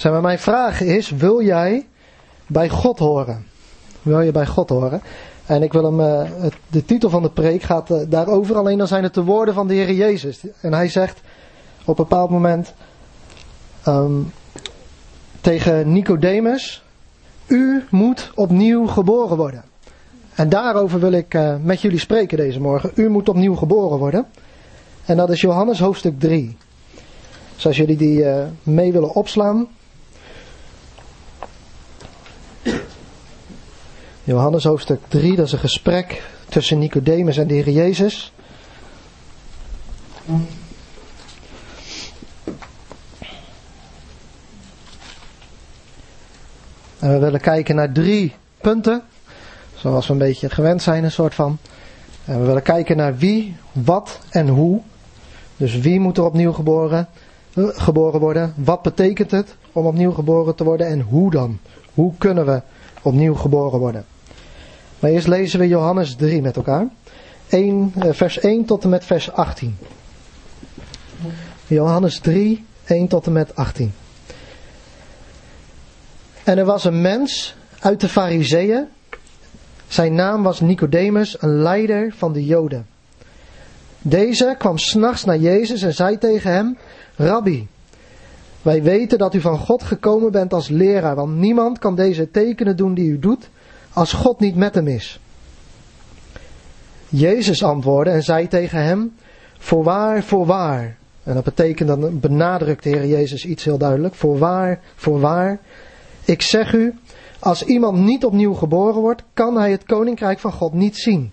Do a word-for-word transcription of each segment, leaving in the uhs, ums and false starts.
Zeg maar, mijn vraag is, wil jij bij God horen? Wil je bij God horen? En ik wil hem, uh, het, de titel van de preek gaat uh, daarover, alleen dan zijn het de woorden van de Heer Jezus. En hij zegt op een bepaald moment um, tegen Nicodemus, u moet opnieuw geboren worden. En daarover wil ik uh, met jullie spreken deze morgen. U moet opnieuw geboren worden. En dat is Johannes hoofdstuk drie. Dus als jullie die uh, mee willen opslaan. Johannes hoofdstuk drie, dat is een gesprek tussen Nicodemus en de Heer Jezus. En we willen kijken naar drie punten. Zoals we een beetje gewend zijn, een soort van. En we willen kijken naar wie, wat en hoe. Dus wie moet er opnieuw geboren, uh, geboren worden? Wat betekent het om opnieuw geboren te worden? En hoe dan? Hoe kunnen we opnieuw geboren worden? Maar eerst lezen we Johannes drie met elkaar. één, uh, vers één tot en met vers achttien. Johannes drie, één tot en met achttien. En er was een mens uit de Farizeeën. Zijn naam was Nicodemus, een leider van de Joden. Deze kwam 's nachts naar Jezus en zei tegen hem, Rabbi, wij weten dat u van God gekomen bent als leraar, want niemand kan deze tekenen doen die u doet, als God niet met hem is. Jezus antwoordde en zei tegen hem, voorwaar, voorwaar. En dat betekent, dan benadrukt de Heer Jezus iets heel duidelijk. Voorwaar, voorwaar. Ik zeg u, als iemand niet opnieuw geboren wordt, kan hij het koninkrijk van God niet zien.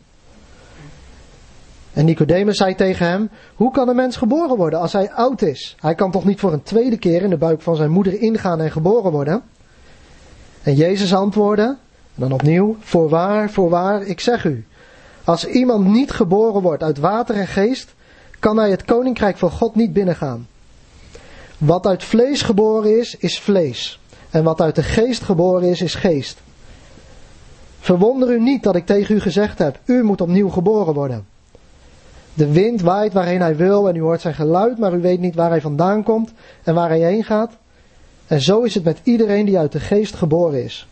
En Nicodemus zei tegen hem, hoe kan een mens geboren worden als hij oud is? Hij kan toch niet voor een tweede keer in de buik van zijn moeder ingaan en geboren worden? En Jezus antwoordde, en dan opnieuw, voorwaar, voorwaar, ik zeg u, als iemand niet geboren wordt uit water en geest, kan hij het koninkrijk van God niet binnengaan. Wat uit vlees geboren is, is vlees. En wat uit de geest geboren is, is geest. Verwonder u niet dat ik tegen u gezegd heb, u moet opnieuw geboren worden. De wind waait waarheen hij wil en u hoort zijn geluid, maar u weet niet waar hij vandaan komt en waar hij heen gaat. En zo is het met iedereen die uit de geest geboren is.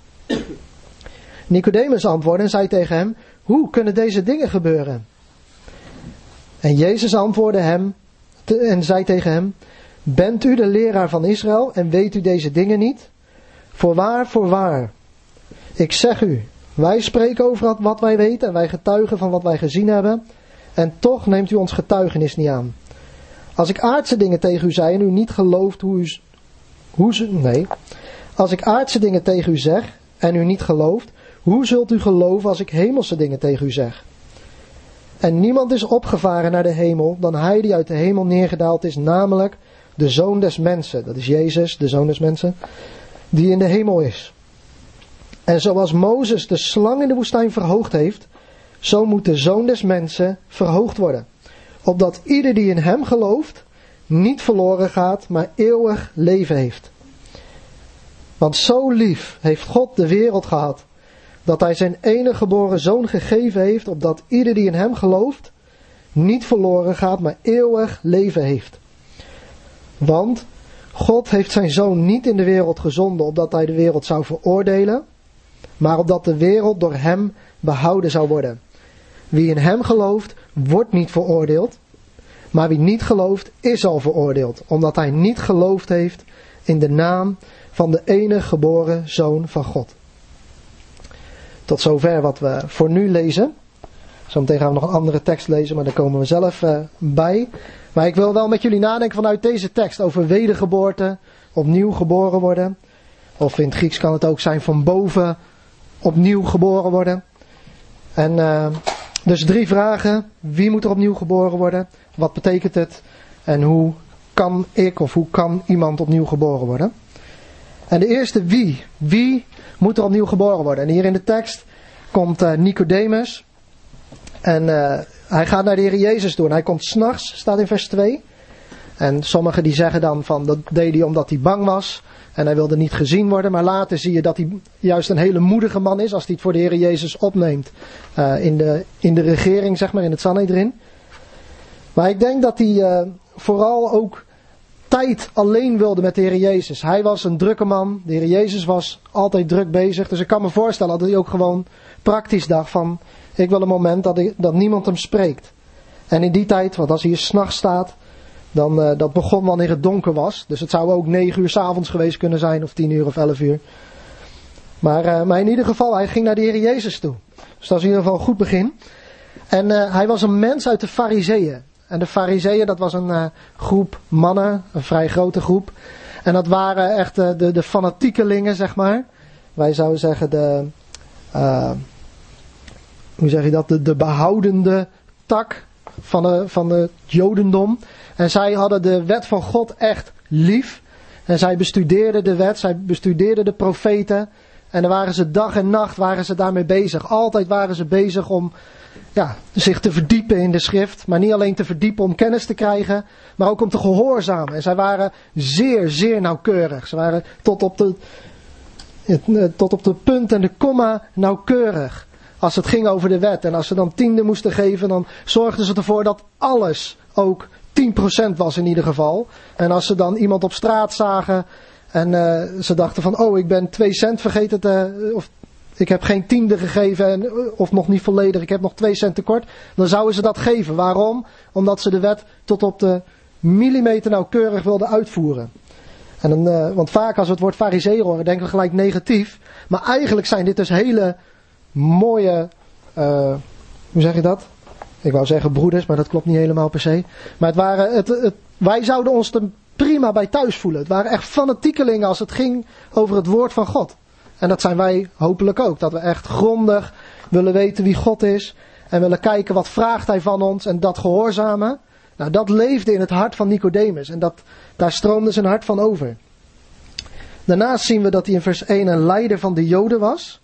Nicodemus antwoordde en zei tegen hem, hoe kunnen deze dingen gebeuren? En Jezus antwoordde hem te, en zei tegen hem, bent u de leraar van Israël en weet u deze dingen niet? Voorwaar, voorwaar. Ik zeg u, wij spreken over wat wij weten en wij getuigen van wat wij gezien hebben. En toch neemt u ons getuigenis niet aan. Als ik aardse dingen tegen u zei en u niet gelooft hoe u... Hoe ze, nee. Als ik aardse dingen tegen u zeg en u niet gelooft, hoe zult u geloven als ik hemelse dingen tegen u zeg? En niemand is opgevaren naar de hemel dan hij die uit de hemel neergedaald is, namelijk de Zoon des Mensen. Dat is Jezus, de Zoon des Mensen, die in de hemel is. En zoals Mozes de slang in de woestijn verhoogd heeft, zo moet de Zoon des Mensen verhoogd worden. Opdat ieder die in hem gelooft, niet verloren gaat, maar eeuwig leven heeft. Want zo lief heeft God de wereld gehad, dat hij zijn enige geboren Zoon gegeven heeft, opdat ieder die in hem gelooft, niet verloren gaat, maar eeuwig leven heeft. Want God heeft zijn Zoon niet in de wereld gezonden, opdat hij de wereld zou veroordelen, maar opdat de wereld door hem behouden zou worden. Wie in hem gelooft, wordt niet veroordeeld, maar wie niet gelooft, is al veroordeeld, omdat hij niet geloofd heeft in de naam van de enige geboren Zoon van God. Tot zover wat we voor nu lezen. Zometeen gaan we nog een andere tekst lezen, maar daar komen we zelf uh, bij. Maar ik wil wel met jullie nadenken vanuit deze tekst over wedergeboorte, opnieuw geboren worden. Of in het Grieks kan het ook zijn van boven opnieuw geboren worden. En uh, dus drie vragen. Wie moet er opnieuw geboren worden? Wat betekent het? En hoe kan ik of hoe kan iemand opnieuw geboren worden? En de eerste wie. Wie moet er opnieuw geboren worden? En hier in de tekst komt uh, Nicodemus. En uh, hij gaat naar de Heer Jezus toe. En hij komt 's nachts, staat in vers twee. En sommigen die zeggen dan van dat deed hij omdat hij bang was. En hij wilde niet gezien worden. Maar later zie je dat hij juist een hele moedige man is. Als hij het voor de Heer Jezus opneemt. Uh, in, de, in de regering, zeg maar, in het Sanhedrin. Maar ik denk dat hij uh, vooral ook tijd alleen wilde met de Heer Jezus. Hij was een drukke man. De Heer Jezus was altijd druk bezig. Dus ik kan me voorstellen dat hij ook gewoon praktisch dacht van, ik wil een moment dat, ik, dat niemand hem spreekt. En in die tijd, want als hij hier 's nachts staat, dan uh, dat begon wanneer het donker was. Dus het zou ook negen uur 's avonds geweest kunnen zijn, of tien uur of elf uur. Maar, uh, maar in ieder geval, hij ging naar de Heer Jezus toe. Dus dat is in ieder geval een goed begin. En uh, hij was een mens uit de Farizeeën. En de Farizeeën, dat was een uh, groep mannen, een vrij grote groep. En dat waren echt uh, de, de fanatiekelingen, zeg maar. Wij zouden zeggen de, uh, hoe zeg je dat, de, de behoudende tak van, de, van het Jodendom. En zij hadden de wet van God echt lief. En zij bestudeerden de wet, zij bestudeerden de profeten. En dan waren ze dag en nacht waren ze daarmee bezig. Altijd waren ze bezig om ja, zich te verdiepen in de schrift. Maar niet alleen te verdiepen om kennis te krijgen, maar ook om te gehoorzamen. En zij waren zeer, zeer nauwkeurig. Ze waren tot op de, tot op de punt en de komma nauwkeurig. Als het ging over de wet. En als ze dan tiende moesten geven, dan zorgden ze ervoor dat alles ook tien procent was in ieder geval. En als ze dan iemand op straat zagen en uh, ze dachten van, oh, ik ben twee cent vergeten te, of ik heb geen tiende gegeven, en, of nog niet volledig, ik heb nog twee cent tekort, dan zouden ze dat geven. Waarom? Omdat ze de wet tot op de millimeter nauwkeurig wilden uitvoeren. En dan, uh, want vaak als we het woord farizeeën horen, denken we gelijk negatief. Maar eigenlijk zijn dit dus hele mooie, uh, hoe zeg je dat? Ik wou zeggen broeders, maar dat klopt niet helemaal per se. Maar het waren, het, het, wij zouden ons er prima bij thuis voelen. Het waren echt fanatiekelingen als het ging over het woord van God. En dat zijn wij hopelijk ook. Dat we echt grondig willen weten wie God is. En willen kijken wat vraagt hij van ons. En dat gehoorzamen. Nou, dat leefde in het hart van Nicodemus. En dat, daar stroomde zijn hart van over. Daarnaast zien we dat hij in vers één een leider van de Joden was.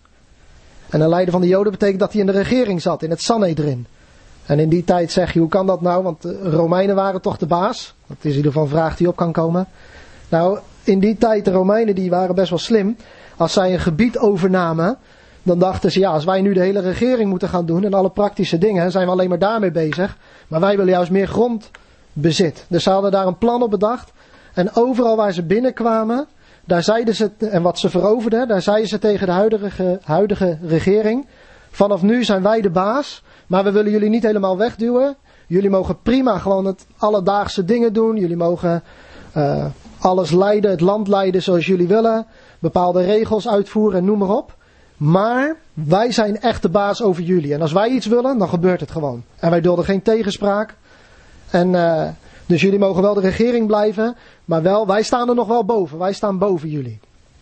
En een leider van de Joden betekent dat hij in de regering zat. In het Sanhedrin. En in die tijd zeg je, hoe kan dat nou? Want de Romeinen waren toch de baas. Dat is in ieder geval een vraag die op kan komen. Nou, in die tijd, de Romeinen die waren best wel slim. Als zij een gebied overnamen, dan dachten ze, ja, als wij nu de hele regering moeten gaan doen en alle praktische dingen, zijn we alleen maar daarmee bezig. Maar wij willen juist meer grondbezit. Dus ze hadden daar een plan op bedacht. En overal waar ze binnenkwamen, daar zeiden ze, en wat ze veroverden, daar zeiden ze tegen de huidige, huidige regering, vanaf nu zijn wij de baas, maar we willen jullie niet helemaal wegduwen. Jullie mogen prima gewoon het alledaagse dingen doen. Jullie mogen uh, alles leiden, het land leiden zoals jullie willen. Bepaalde regels uitvoeren en noem maar op. Maar wij zijn echt de baas over jullie. En als wij iets willen, dan gebeurt het gewoon. En wij dulden geen tegenspraak. En uh, dus jullie mogen wel de regering blijven. Maar wel, wij staan er nog wel boven. Wij staan boven jullie.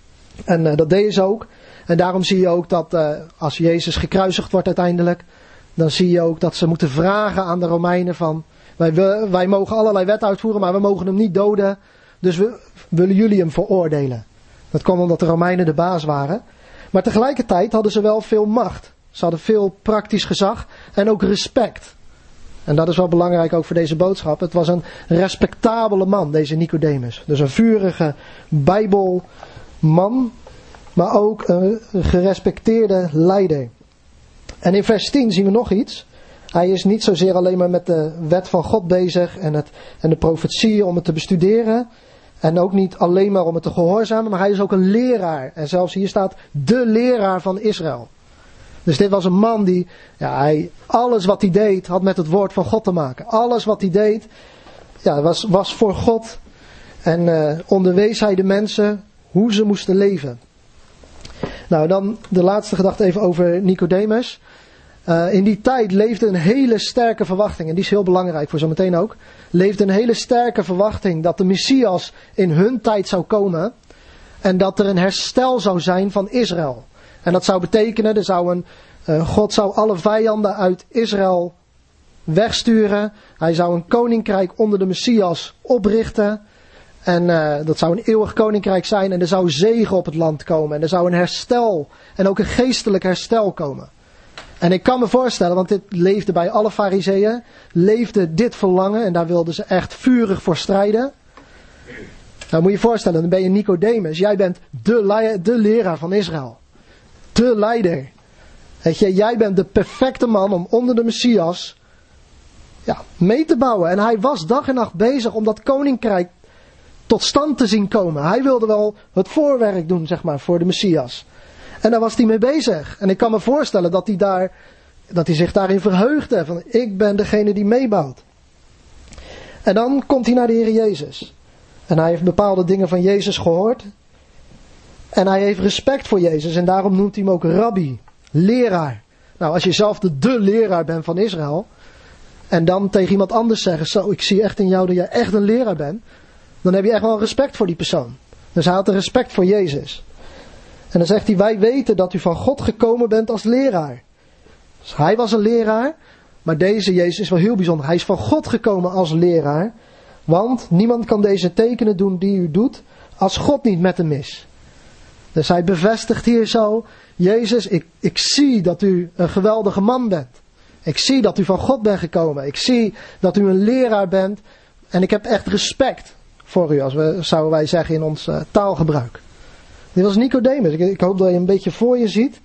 En uh, dat deden ze ook. En daarom zie je ook dat uh, als Jezus gekruisigd wordt uiteindelijk, dan zie je ook dat ze moeten vragen aan de Romeinen van, wij, wij mogen allerlei wetten uitvoeren, maar we mogen hem niet doden. Dus we willen jullie hem veroordelen. Dat kwam omdat de Romeinen de baas waren. Maar tegelijkertijd hadden ze wel veel macht. Ze hadden veel praktisch gezag en ook respect. En dat is wel belangrijk ook voor deze boodschap. Het was een respectabele man, deze Nicodemus. Dus een vurige Bijbelman, maar ook een gerespecteerde leider. En in vers tien zien we nog iets. Hij is niet zozeer alleen maar met de wet van God bezig en, het, en de profetieën om het te bestuderen. En ook niet alleen maar om het te gehoorzamen, maar hij is ook een leraar. En zelfs hier staat de leraar van Israël. Dus dit was een man die, ja, hij, alles wat hij deed had met het woord van God te maken. Alles wat hij deed, ja, was, was voor God. En uh, onderwees hij de mensen hoe ze moesten leven. Nou, dan de laatste gedachte even over Nicodemus. Uh, in die tijd leefde een hele sterke verwachting, en die is heel belangrijk voor zometeen ook. Leefde een hele sterke verwachting dat de Messias in hun tijd zou komen. En dat er een herstel zou zijn van Israël. En dat zou betekenen, er zou een, uh, God zou alle vijanden uit Israël wegsturen. Hij zou een koninkrijk onder de Messias oprichten. En uh, dat zou een eeuwig koninkrijk zijn. En er zou zegen op het land komen. En er zou een herstel. En ook een geestelijk herstel komen. En ik kan me voorstellen, want dit leefde bij alle Farizeeën. Leefde dit verlangen. En daar wilden ze echt vurig voor strijden. Nou moet je je voorstellen, dan ben je Nicodemus. Jij bent de, le- de leraar van Israël. De leider. Weet je, jij bent de perfecte man om onder de Messias ja, mee te bouwen. En hij was dag en nacht bezig om dat koninkrijk tot stand te zien komen. Hij wilde wel het voorwerk doen, zeg maar, voor de Messias. En daar was hij mee bezig. En ik kan me voorstellen dat hij, daar, dat hij zich daarin verheugde. Van, ik ben degene die meebouwt. En dan komt hij naar de Heer Jezus. En hij heeft bepaalde dingen van Jezus gehoord. En hij heeft respect voor Jezus. En daarom noemt hij hem ook rabbi, leraar. Nou, als je zelf de, de leraar bent van Israël. En dan tegen iemand anders zeggen, zo, ik zie echt in jou dat jij echt een leraar bent. Dan heb je echt wel respect voor die persoon. Dus hij had een respect voor Jezus. En dan zegt hij, wij weten dat u van God gekomen bent als leraar. Dus hij was een leraar. Maar deze Jezus is wel heel bijzonder. Hij is van God gekomen als leraar. Want niemand kan deze tekenen doen die u doet, als God niet met hem is. Dus hij bevestigt hier zo, Jezus, ik, ik zie dat u een geweldige man bent. Ik zie dat u van God bent gekomen. Ik zie dat u een leraar bent. En ik heb echt respect voor u, als we, zouden wij zeggen in ons uh, taalgebruik. Dit was Nicodemus. Ik, ik hoop dat je een beetje voor je ziet.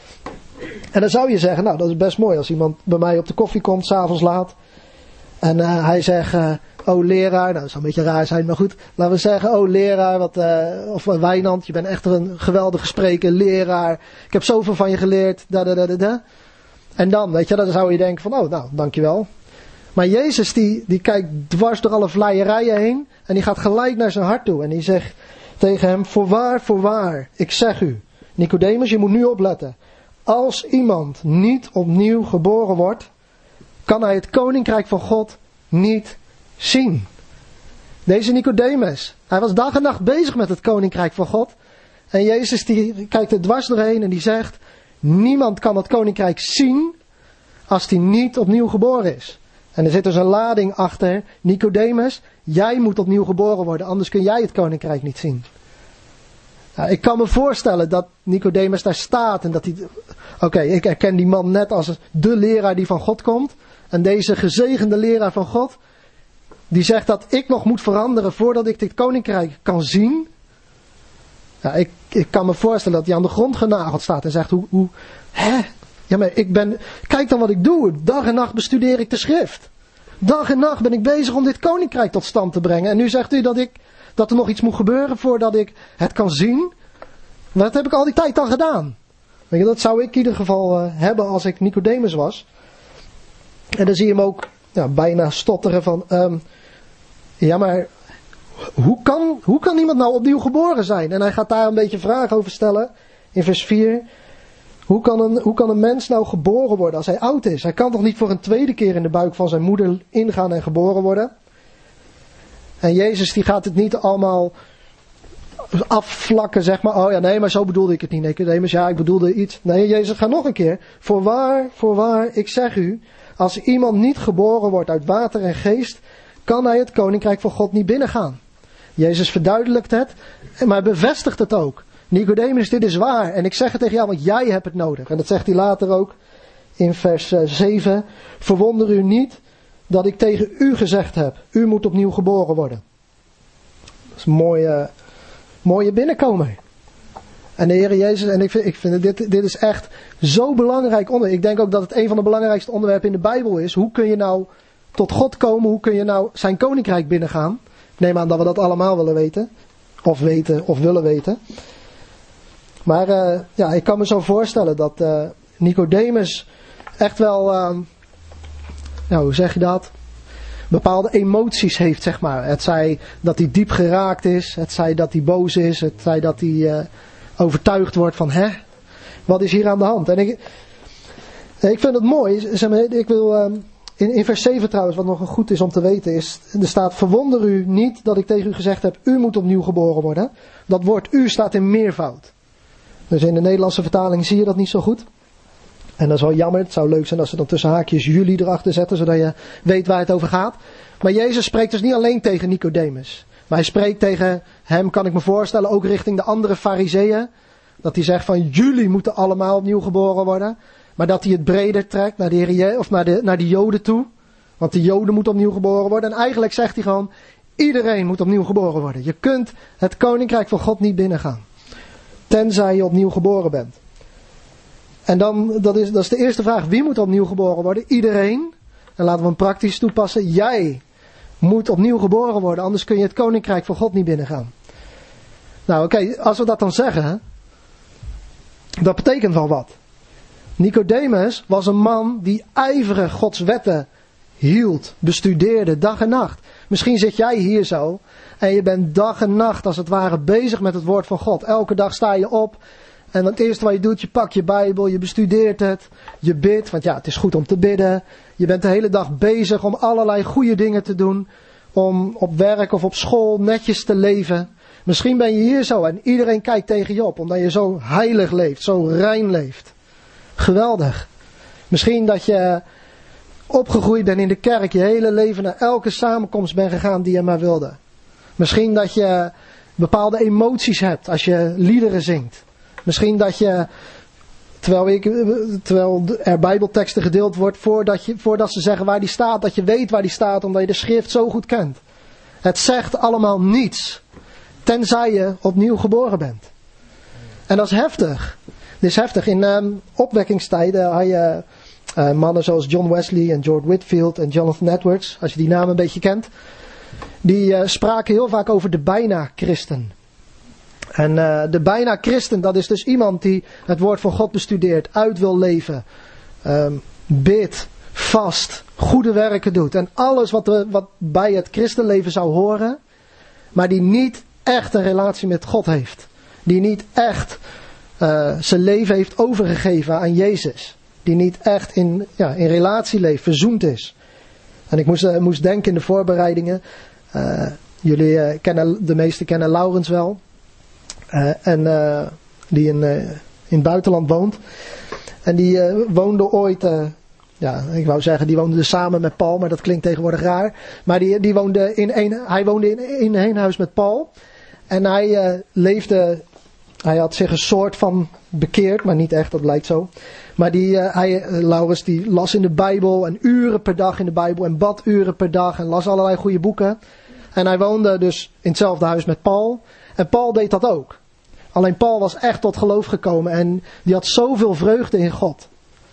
En dan zou je zeggen, nou dat is best mooi als iemand bij mij op de koffie komt, 's avonds laat. En uh, hij zegt, uh, oh leraar, nou dat zou een beetje raar zijn, maar goed. Laten we zeggen, oh leraar, wat, uh, of Wijnand, je bent echt een geweldige spreker, leraar. Ik heb zoveel van je geleerd, da da da da da. En dan, weet je, dan zou je denken van, oh nou, dankjewel. Maar Jezus die, die kijkt dwars door alle vleierijen heen. En die gaat gelijk naar zijn hart toe. En die zegt tegen hem, voorwaar, voorwaar, ik zeg u. Nicodemus, je moet nu opletten. Als iemand niet opnieuw geboren wordt, kan hij het koninkrijk van God niet zien. Deze Nicodemus, hij was dag en nacht bezig met het koninkrijk van God. En Jezus die kijkt er dwars doorheen en die zegt, niemand kan het koninkrijk zien als hij niet opnieuw geboren is. En er zit dus een lading achter. Nicodemus, jij moet opnieuw geboren worden, anders kun jij het koninkrijk niet zien. Nou, ik kan me voorstellen dat Nicodemus daar staat en dat hij... Oké, okay, ik herken die man net als de leraar die van God komt. En deze gezegende leraar van God, die zegt dat ik nog moet veranderen voordat ik dit koninkrijk kan zien. Ja, ik, ik kan me voorstellen dat hij aan de grond genageld staat en zegt, hoe, hoe, hè? Ja, maar ik ben, kijk dan wat ik doe. Dag en nacht bestudeer ik de schrift. Dag en nacht ben ik bezig om dit koninkrijk tot stand te brengen. En nu zegt u dat ik, dat er nog iets moet gebeuren voordat ik het kan zien. Dat heb ik al die tijd dan gedaan. Weet je, dat zou ik in ieder geval uh, hebben als ik Nicodemus was. En dan zie je hem ook ja, bijna stotteren van, um, ja maar, hoe kan, hoe kan iemand nou opnieuw geboren zijn? En hij gaat daar een beetje vragen over stellen in vers vier. Hoe kan, een, hoe kan een mens nou geboren worden als hij oud is? Hij kan toch niet voor een tweede keer in de buik van zijn moeder ingaan en geboren worden? En Jezus die gaat het niet allemaal afvlakken, zeg maar. Oh ja, nee, maar zo bedoelde ik het niet. Nicodemus, ja, ik bedoelde iets. Nee, Jezus gaat nog een keer. Voorwaar, voorwaar, ik zeg u, als iemand niet geboren wordt uit water en geest, kan hij het koninkrijk van God niet binnengaan. Jezus verduidelijkt het, maar bevestigt het ook. Nicodemus, dit is waar. En ik zeg het tegen jou, want jij hebt het nodig. En dat zegt hij later ook in vers zeven. Verwonder u niet dat ik tegen u gezegd heb. U moet opnieuw geboren worden. Dat is een mooie, mooie binnenkomer. En de Heer Jezus, en ik vind, ik vind dit, dit is echt zo belangrijk onderwerp. Ik denk ook dat het een van de belangrijkste onderwerpen in de Bijbel is. Hoe kun je nou tot God komen? Hoe kun je nou zijn koninkrijk binnengaan? Ik neem aan dat we dat allemaal willen weten. Of weten, of willen weten. Maar uh, ja, ik kan me zo voorstellen dat uh, Nicodemus echt wel, uh, nou, hoe zeg je dat? Bepaalde emoties heeft, zeg maar. Het zij dat hij diep geraakt is, het zij dat hij boos is, het zij dat hij uh, overtuigd wordt van, hè, wat is hier aan de hand? En ik, ik vind het mooi, ik wil, uh, in, in vers zeven trouwens, wat nog goed is om te weten is, er staat, verwonder u niet dat ik tegen u gezegd heb, u moet opnieuw geboren worden. Dat woord u staat in meervoud. Dus in de Nederlandse vertaling zie je dat niet zo goed. En dat is wel jammer. Het zou leuk zijn als ze dan tussen haakjes jullie erachter zetten, zodat je weet waar het over gaat. Maar Jezus spreekt dus niet alleen tegen Nicodemus. Maar hij spreekt tegen hem, kan ik me voorstellen, ook richting de andere fariseeën. Dat hij zegt van, jullie moeten allemaal opnieuw geboren worden. Maar dat hij het breder trekt naar de, Heer, of naar de, naar de Joden toe. Want de Joden moeten opnieuw geboren worden. En eigenlijk zegt hij gewoon, iedereen moet opnieuw geboren worden. Je kunt het koninkrijk van God niet binnengaan. Tenzij je opnieuw geboren bent. En dan, dat is, dat is de eerste vraag. Wie moet opnieuw geboren worden? Iedereen. En laten we hem praktisch toepassen. Jij moet opnieuw geboren worden, anders kun je het koninkrijk van God niet binnengaan. Nou oké, okay, als we dat dan zeggen, dat betekent wel wat. Nicodemus was een man die ijverig Gods wetten hield, bestudeerde, dag en nacht. Misschien zit jij hier zo en je bent dag en nacht als het ware bezig met het woord van God. Elke dag sta je op en het eerste wat je doet, je pakt je Bijbel, je bestudeert het, je bidt, want ja, het is goed om te bidden. Je bent de hele dag bezig om allerlei goede dingen te doen, om op werk of op school netjes te leven. Misschien ben je hier zo en iedereen kijkt tegen je op, omdat je zo heilig leeft, zo rein leeft. Geweldig. Misschien dat je opgegroeid bent in de kerk, je hele leven naar elke samenkomst bent gegaan die je maar wilde. Misschien dat je bepaalde emoties hebt als je liederen zingt. Misschien dat je, terwijl, ik, terwijl er bijbelteksten gedeeld wordt, voordat, je, voordat ze zeggen waar die staat, dat je weet waar die staat, omdat je de schrift zo goed kent. Het zegt allemaal niets, tenzij je opnieuw geboren bent. En dat is heftig. Dit is heftig. In um, opwekkingstijden had je uh, mannen zoals John Wesley en George Whitefield en Jonathan Edwards, als je die namen een beetje kent. Die uh, spraken heel vaak over de bijna christen. En uh, de bijna christen, dat is dus iemand die het woord van God bestudeert, uit wil leven, um, bidt, vast, goede werken doet. En alles wat, de, wat bij het christenleven zou horen, maar die niet echt een relatie met God heeft. Die niet echt uh, zijn leven heeft overgegeven aan Jezus. Die niet echt in, ja, in relatie leeft, verzoend is. En ik moest, uh, moest denken in de voorbereidingen. Uh, jullie uh, kennen, de meesten kennen Laurens wel. Uh, en uh, die in, uh, in het buitenland woont. En die uh, woonde ooit, uh, ja, ik wou zeggen, die woonde samen met Paul, maar dat klinkt tegenwoordig raar. Maar die, die woonde in een, hij woonde in, in één huis met Paul. En hij uh, leefde, hij had zich een soort van bekeerd, maar niet echt, dat lijkt zo. Maar die, uh, hij, uh, Laurens, die las in de Bijbel en uren per dag in de Bijbel en bad uren per dag en las allerlei goede boeken. En hij woonde dus in hetzelfde huis met Paul. En Paul deed dat ook. Alleen Paul was echt tot geloof gekomen en die had zoveel vreugde in God.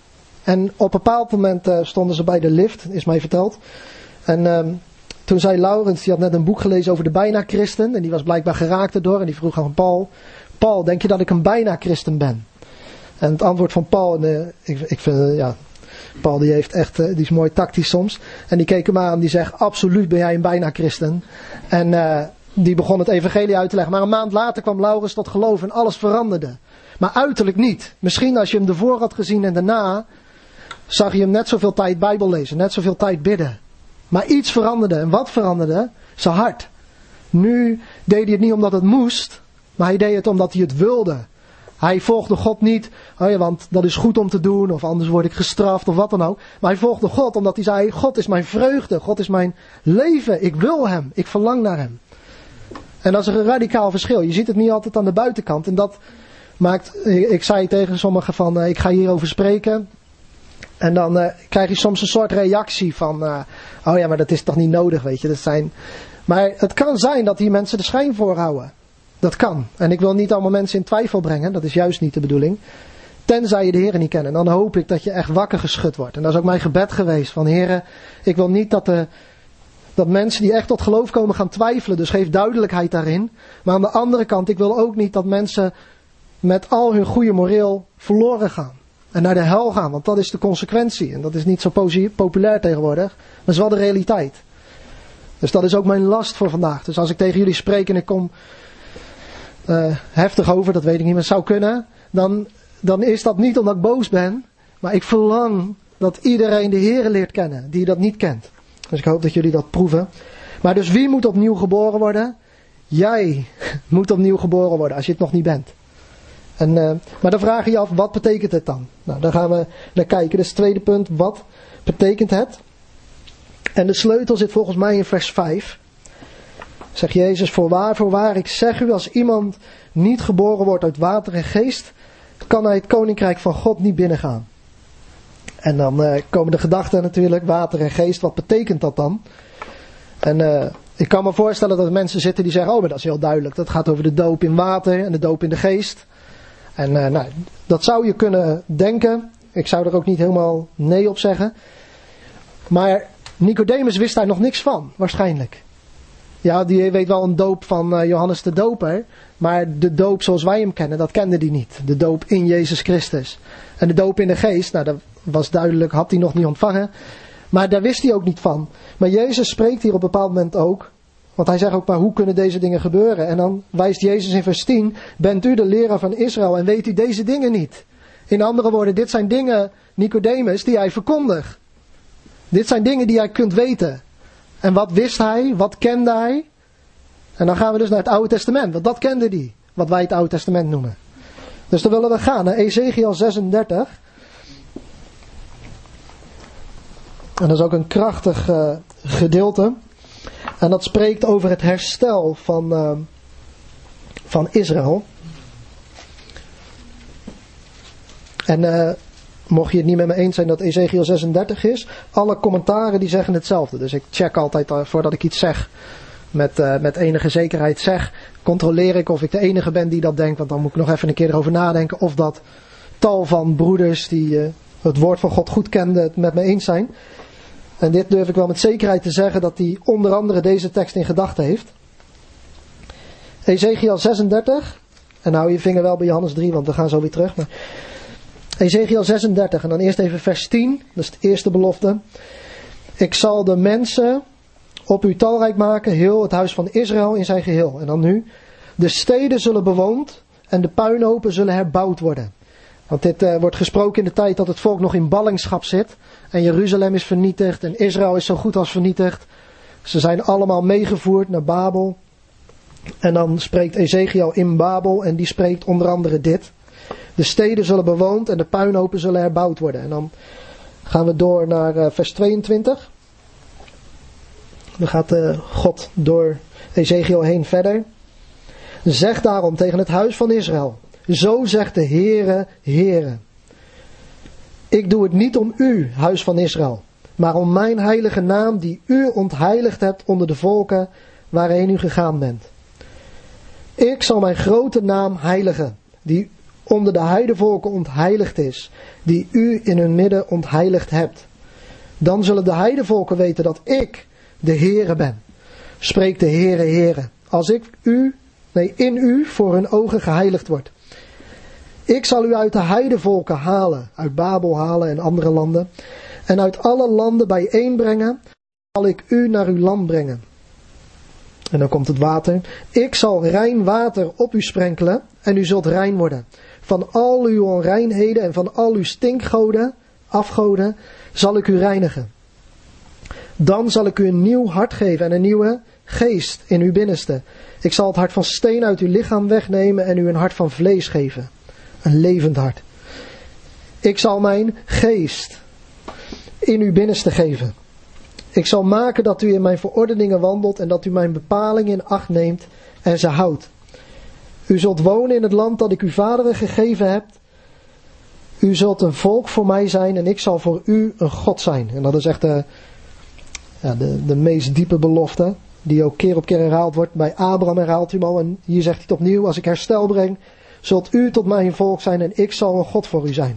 En op een bepaald moment uh, stonden ze bij de lift, is mij verteld. En um, toen zei Laurens, die had net een boek gelezen over de bijna christen. En die was blijkbaar geraakt erdoor. En die vroeg aan Paul, Paul, denk je dat ik een bijna christen ben? En het antwoord van Paul, en, uh, ik, ik vind, uh, ja, Paul die heeft echt, uh, die is mooi tactisch soms. En die keek hem aan, die zegt, absoluut ben jij een bijna christen. En uh, die begon het evangelie uit te leggen. Maar een maand later kwam Laurens tot geloof en alles veranderde. Maar uiterlijk niet. Misschien als je hem ervoor had gezien en daarna, zag je hem net zoveel tijd Bijbel lezen, net zoveel tijd bidden. Maar iets veranderde. En wat veranderde? Zijn hart. Nu deed hij het niet omdat het moest, maar hij deed het omdat hij het wilde. Hij volgde God niet, oh ja, want dat is goed om te doen, of anders word ik gestraft, of wat dan ook. Maar hij volgde God omdat hij zei, God is mijn vreugde, God is mijn leven, ik wil hem, ik verlang naar hem. En dat is een radicaal verschil. Je ziet het niet altijd aan de buitenkant. En dat maakt, ik zei tegen sommigen van, uh, ik ga hierover spreken. En dan uh, krijg je soms een soort reactie van, uh, oh ja, maar dat is toch niet nodig, weet je. Dat zijn... Maar het kan zijn dat die mensen de schijn voorhouden. Dat kan. En ik wil niet allemaal mensen in twijfel brengen. Dat is juist niet de bedoeling. Tenzij je de Heer niet kent. En dan hoop ik dat je echt wakker geschud wordt. En dat is ook mijn gebed geweest. Van Heer, ik wil niet dat, de, dat mensen die echt tot geloof komen gaan twijfelen. Dus geef duidelijkheid daarin. Maar aan de andere kant, ik wil ook niet dat mensen met al hun goede moreel verloren gaan. En naar de hel gaan. Want dat is de consequentie. En dat is niet zo populair tegenwoordig. Maar dat is wel de realiteit. Dus dat is ook mijn last voor vandaag. Dus als ik tegen jullie spreek en ik kom uh, heftig over, dat weet ik niet, maar het zou kunnen. Dan, dan is dat niet omdat ik boos ben. Maar ik verlang dat iedereen de Heere leert kennen, die dat niet kent. Dus ik hoop dat jullie dat proeven. Maar dus wie moet opnieuw geboren worden? Jij moet opnieuw geboren worden, als je het nog niet bent. En, uh, maar dan vraag je je af, wat betekent het dan? Nou, daar gaan we naar kijken. Dus het tweede punt, wat betekent het? En de sleutel zit volgens mij in vers vijf. Zegt Jezus, voorwaar, voorwaar, ik zeg u, als iemand niet geboren wordt uit water en geest, kan hij het koninkrijk van God niet binnengaan. En dan uh, komen de gedachten natuurlijk, water en geest, wat betekent dat dan? En uh, ik kan me voorstellen dat er mensen zitten die zeggen, oh, maar dat is heel duidelijk. Dat gaat over de doop in water en de doop in de geest. En uh, nou, dat zou je kunnen denken. Ik zou er ook niet helemaal nee op zeggen. Maar Nicodemus wist daar nog niks van, waarschijnlijk. Ja, die weet wel een doop van uh, Johannes de Doper. Maar de doop zoals wij hem kennen, dat kende hij niet. De doop in Jezus Christus. En de doop in de geest, nou dat was duidelijk, had hij nog niet ontvangen. Maar daar wist hij ook niet van. Maar Jezus spreekt hier op een bepaald moment ook. Want hij zegt ook, maar hoe kunnen deze dingen gebeuren? En dan wijst Jezus in vers tien, bent u de leraar van Israël en weet u deze dingen niet? In andere woorden, dit zijn dingen, Nicodemus, die hij verkondigt. Dit zijn dingen die hij kunt weten. En wat wist hij? Wat kende hij? En dan gaan we dus naar het Oude Testament. Want dat kende hij. Wat wij het Oude Testament noemen. Dus dan willen we gaan naar Ezekiel zesendertig. En dat is ook een krachtig uh, gedeelte. En dat spreekt over het herstel van, uh, van Israël. En uh, mocht je het niet met me eens zijn dat Ezekiel zesendertig is. Alle commentaren die zeggen hetzelfde. Dus ik check altijd uh, voordat ik iets zeg. Met, uh, met enige zekerheid zeg. Controleer ik of ik de enige ben die dat denkt. Want dan moet ik nog even een keer erover nadenken. Of dat tal van broeders die uh, het woord van God goed kenden het met me eens zijn. En dit durf ik wel met zekerheid te zeggen dat hij onder andere deze tekst in gedachten heeft. Ezekiel zesendertig. En hou je vinger wel bij Johannes drie, want we gaan zo weer terug. Maar Ezekiel zesendertig en dan eerst even vers tien. Dat is de eerste belofte. Ik zal de mensen op u talrijk maken, heel het huis van Israël in zijn geheel. En dan nu. De steden zullen bewoond en de puinhopen zullen herbouwd worden. Want dit uh, wordt gesproken in de tijd dat het volk nog in ballingschap zit. En Jeruzalem is vernietigd en Israël is zo goed als vernietigd. Ze zijn allemaal meegevoerd naar Babel. En dan spreekt Ezekiel in Babel en die spreekt onder andere dit. De steden zullen bewoond en de puinhopen zullen herbouwd worden. En dan gaan we door naar uh, vers tweeëntwintig. Dan gaat uh, God door Ezekiel heen verder. Zeg daarom tegen het huis van Israël. Zo zegt de Heere, Heere. Ik doe het niet om u, huis van Israël, maar om mijn heilige naam die u ontheiligd hebt onder de volken waarheen u gegaan bent. Ik zal mijn grote naam heiligen, die onder de heidevolken ontheiligd is, die u in hun midden ontheiligd hebt. Dan zullen de heidevolken weten dat ik de Heere ben. Spreekt de Heere, Heere, als ik u, nee, in u voor hun ogen geheiligd word. Ik zal u uit de heidevolken halen, uit Babel halen en andere landen. En uit alle landen bijeenbrengen, zal ik u naar uw land brengen. En dan komt het water. Ik zal rein water op u sprenkelen en u zult rein worden. Van al uw onreinheden en van al uw stinkgoden, afgoden, zal ik u reinigen. Dan zal ik u een nieuw hart geven en een nieuwe geest in uw binnenste. Ik zal het hart van steen uit uw lichaam wegnemen en u een hart van vlees geven. Een levend hart. Ik zal mijn geest in uw binnenste geven. Ik zal maken dat u in mijn verordeningen wandelt en dat u mijn bepalingen in acht neemt en ze houdt. U zult wonen in het land dat ik uw vaderen gegeven heb. U zult een volk voor mij zijn en ik zal voor u een God zijn. En dat is echt de, ja, de, de meest diepe belofte, die ook keer op keer herhaald wordt. Bij Abraham herhaalt hij hem al en hier zegt hij het opnieuw. Als ik herstel breng, zult u tot mijn volk zijn en ik zal een God voor u zijn.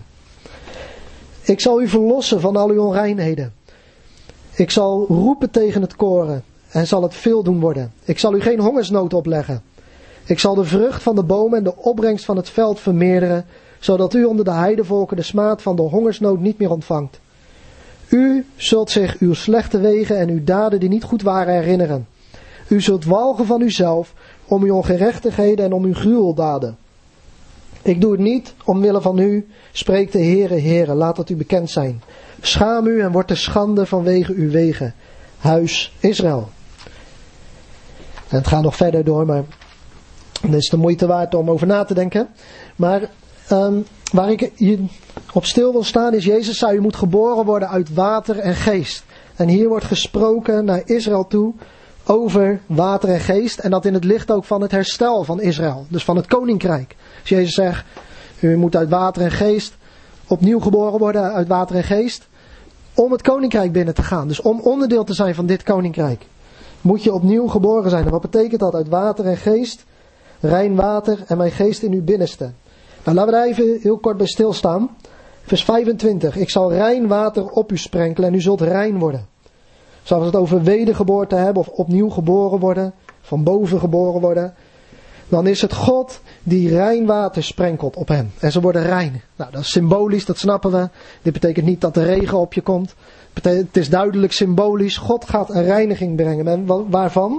Ik zal u verlossen van al uw onreinheden. Ik zal roepen tegen het koren en zal het veel doen worden. Ik zal u geen hongersnood opleggen. Ik zal de vrucht van de bomen en de opbrengst van het veld vermeerderen, zodat u onder de heidevolken de smaad van de hongersnood niet meer ontvangt. U zult zich uw slechte wegen en uw daden die niet goed waren herinneren. U zult walgen van uzelf om uw ongerechtigheden en om uw gruweldaden. Ik doe het niet omwille van u, spreekt de Heere, Heere, laat dat u bekend zijn. Schaam u en word te schande vanwege uw wegen, huis Israël. En het gaat nog verder door, maar het is de moeite waard om over na te denken. Maar um, waar ik hier op stil wil staan is, Jezus zei, u moet geboren worden uit water en geest. En hier wordt gesproken naar Israël toe over water en geest. En dat in het licht ook van het herstel van Israël, dus van het koninkrijk. Als Jezus zegt, u moet uit water en geest opnieuw geboren worden uit water en geest, om het koninkrijk binnen te gaan. Dus om onderdeel te zijn van dit koninkrijk, moet je opnieuw geboren zijn. En wat betekent dat? Uit water en geest, rein water en mijn geest in uw binnenste. Nou, laten we daar even heel kort bij stilstaan. Vers vijfentwintig. Ik zal rein water op u sprenkelen en u zult rein worden. Zoals we het over wedergeboorte hebben of opnieuw geboren worden, van boven geboren worden. Dan is het God die rein water sprenkelt op hen. En ze worden rein. Nou, dat is symbolisch, dat snappen we. Dit betekent niet dat de regen op je komt. Het is duidelijk symbolisch. God gaat een reiniging brengen. En waarvan?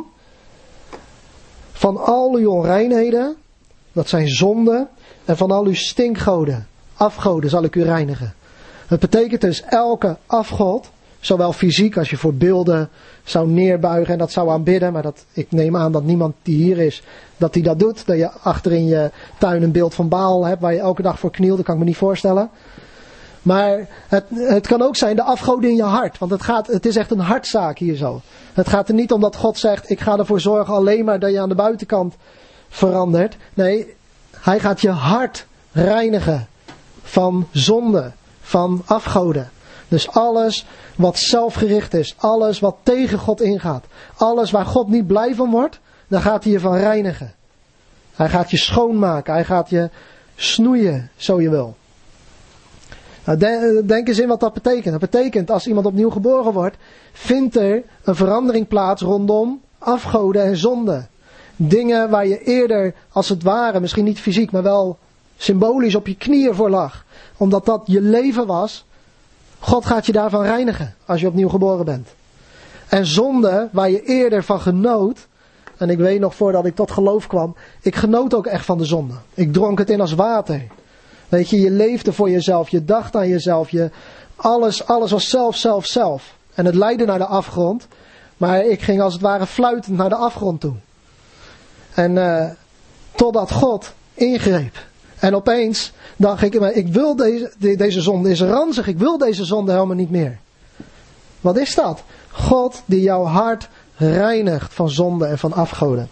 Van al uw onreinheden, dat zijn zonden. En van al uw stinkgoden, afgoden, zal ik u reinigen. Het betekent dus elke afgod, zowel fysiek als je voor beelden zou neerbuigen en dat zou aanbidden. Maar dat, ik neem aan dat niemand die hier is, dat die dat doet. Dat je achter in je tuin een beeld van Baal hebt waar je elke dag voor knielt. Dat kan ik me niet voorstellen. Maar het, het kan ook zijn de afgoden in je hart. Want het, gaat, het is echt een hartzaak hier zo. Het gaat er niet om dat God zegt, ik ga ervoor zorgen alleen maar dat je aan de buitenkant verandert. Nee, hij gaat je hart reinigen van zonde, van afgoden. Dus alles wat zelfgericht is, alles wat tegen God ingaat, alles waar God niet blij van wordt, dan gaat hij je van reinigen. Hij gaat je schoonmaken, hij gaat je snoeien, zo je wil. Nou, denk eens in wat dat betekent. Dat betekent, als iemand opnieuw geboren wordt, vindt er een verandering plaats rondom afgoden en zonde. Dingen waar je eerder, als het ware, misschien niet fysiek, maar wel symbolisch op je knieën voor lag. Omdat dat je leven was. God gaat je daarvan reinigen als je opnieuw geboren bent. En zonde, waar je eerder van genoot. En ik weet nog voordat ik tot geloof kwam. Ik genoot ook echt van de zonde. Ik dronk het in als water. Weet je, je leefde voor jezelf. Je dacht aan jezelf. Je, alles, alles was zelf, zelf, zelf. En het leidde naar de afgrond. Maar ik ging als het ware fluitend naar de afgrond toe. En uh, totdat God ingreep. En opeens dacht ik, ik wil deze, deze zonde is ranzig. Ik wil deze zonde helemaal niet meer. Wat is dat? God die jouw hart reinigt van zonde en van afgoden.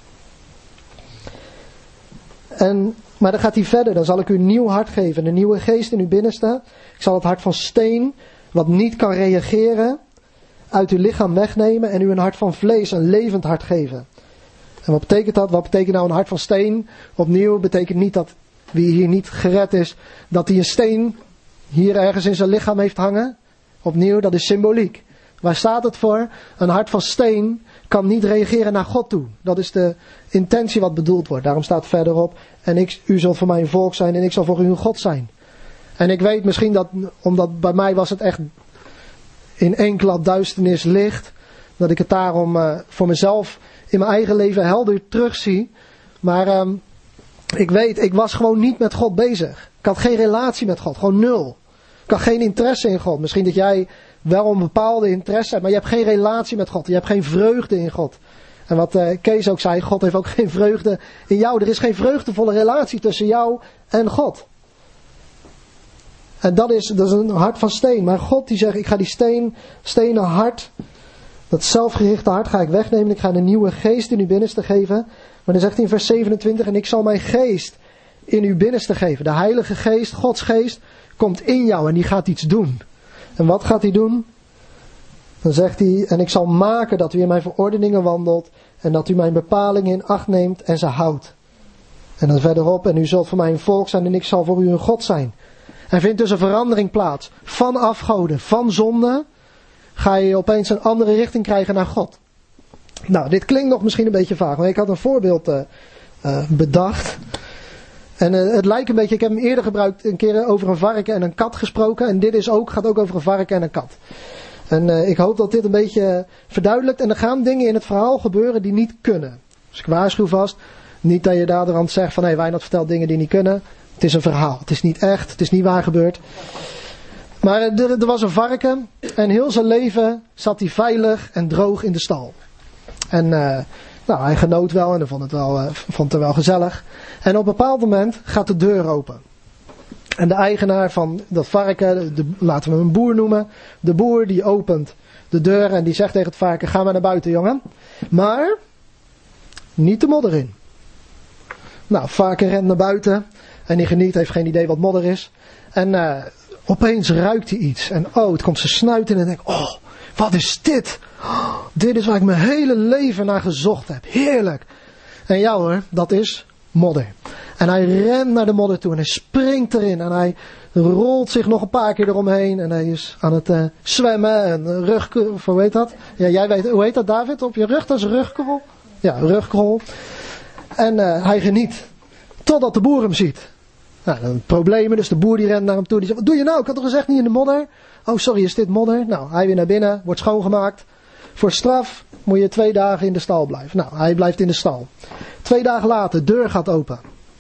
En, maar dan gaat hij verder. Dan zal ik u een nieuw hart geven. Een nieuwe geest in uw binnenste. Ik zal het hart van steen, wat niet kan reageren, uit uw lichaam wegnemen. En u een hart van vlees, een levend hart geven. En wat betekent dat? Wat betekent nou een hart van steen? Opnieuw betekent niet dat wie hier niet gered is, dat hij een steen hier ergens in zijn lichaam heeft hangen. Opnieuw, dat is symboliek. Waar staat het voor? Een hart van steen kan niet reageren naar God toe. Dat is de intentie wat bedoeld wordt. Daarom staat verderop, en ik, u zult voor mij een volk zijn en ik zal voor u een God zijn. En ik weet misschien dat, omdat bij mij was het echt in één klap duisternis licht, dat ik het daarom uh, voor mezelf in mijn eigen leven helder terugzie. Maar um, ik weet, ik was gewoon niet met God bezig. Ik had geen relatie met God, gewoon nul. Ik had geen interesse in God. Misschien dat jij wel een bepaalde interesse hebt, maar je hebt geen relatie met God. Je hebt geen vreugde in God. En wat uh, Kees ook zei, God heeft ook geen vreugde in jou. Er is geen vreugdevolle relatie tussen jou en God. En dat is, dat is een hart van steen. Maar God die zegt, ik ga die steen, stenen hart, dat zelfgerichte hart ga ik wegnemen. Ik ga een nieuwe geest in uw binnenste geven. Maar dan zegt hij in vers zevenentwintig, en ik zal mijn geest in uw binnenste geven. De Heilige Geest, Gods Geest, komt in jou en die gaat iets doen. En wat gaat hij doen? Dan zegt hij, en ik zal maken dat u in mijn verordeningen wandelt en dat u mijn bepalingen in acht neemt en ze houdt. En dan verderop, en u zult voor mij een volk zijn en ik zal voor u een God zijn. Er vindt dus een verandering plaats. Van afgoden, van zonde, ga je opeens een andere richting krijgen naar God. Nou, dit klinkt nog misschien een beetje vaag, maar ik had een voorbeeld uh, uh, bedacht. En uh, het lijkt een beetje, ik heb hem eerder gebruikt, een keer over een varken en een kat gesproken. En dit is ook, gaat ook over een varken en een kat. En uh, ik hoop dat dit een beetje verduidelijkt. En er gaan dingen in het verhaal gebeuren die niet kunnen. Dus ik waarschuw vast, niet dat je daardoor zegt van, hé, hey, Wijnand vertelt dingen die niet kunnen. Het is een verhaal, het is niet echt, het is niet waar gebeurd. Maar uh, er, er was een varken en heel zijn leven zat hij veilig en droog in de stal. En uh, nou, hij genoot wel en hij vond het wel, uh, vond het wel gezellig. En op een bepaald moment gaat de deur open. En de eigenaar van dat varken, de, laten we hem een boer noemen. De boer die opent de deur en die zegt tegen het varken, ga maar naar buiten jongen. Maar niet de modder in. Nou, het varken rent naar buiten en die geniet, heeft geen idee wat modder is. En uh, opeens ruikt hij iets. En oh, het komt zijn snuit in en denkt, oh, wat is dit? Oh, dit is waar ik mijn hele leven naar gezocht heb. Heerlijk. En ja hoor, dat is modder. En hij rent naar de modder toe en hij springt erin en hij rolt zich nog een paar keer eromheen en hij is aan het uh, zwemmen en rug, of hoe heet dat? Ja, jij weet, hoe heet dat, David? Op je rug, dat is een rugkrol. Ja, rugkrol. En uh, hij geniet. Totdat de boer hem ziet. Nou, dan problemen, dus de boer die rent naar hem toe. Die zegt, wat doe je nou? Ik had toch gezegd niet in de modder? Oh, sorry, is dit modder? Nou, hij weer naar binnen, wordt schoongemaakt. Voor straf moet je twee dagen in de stal blijven. Nou, hij blijft in de stal. Twee dagen later, de deur gaat open.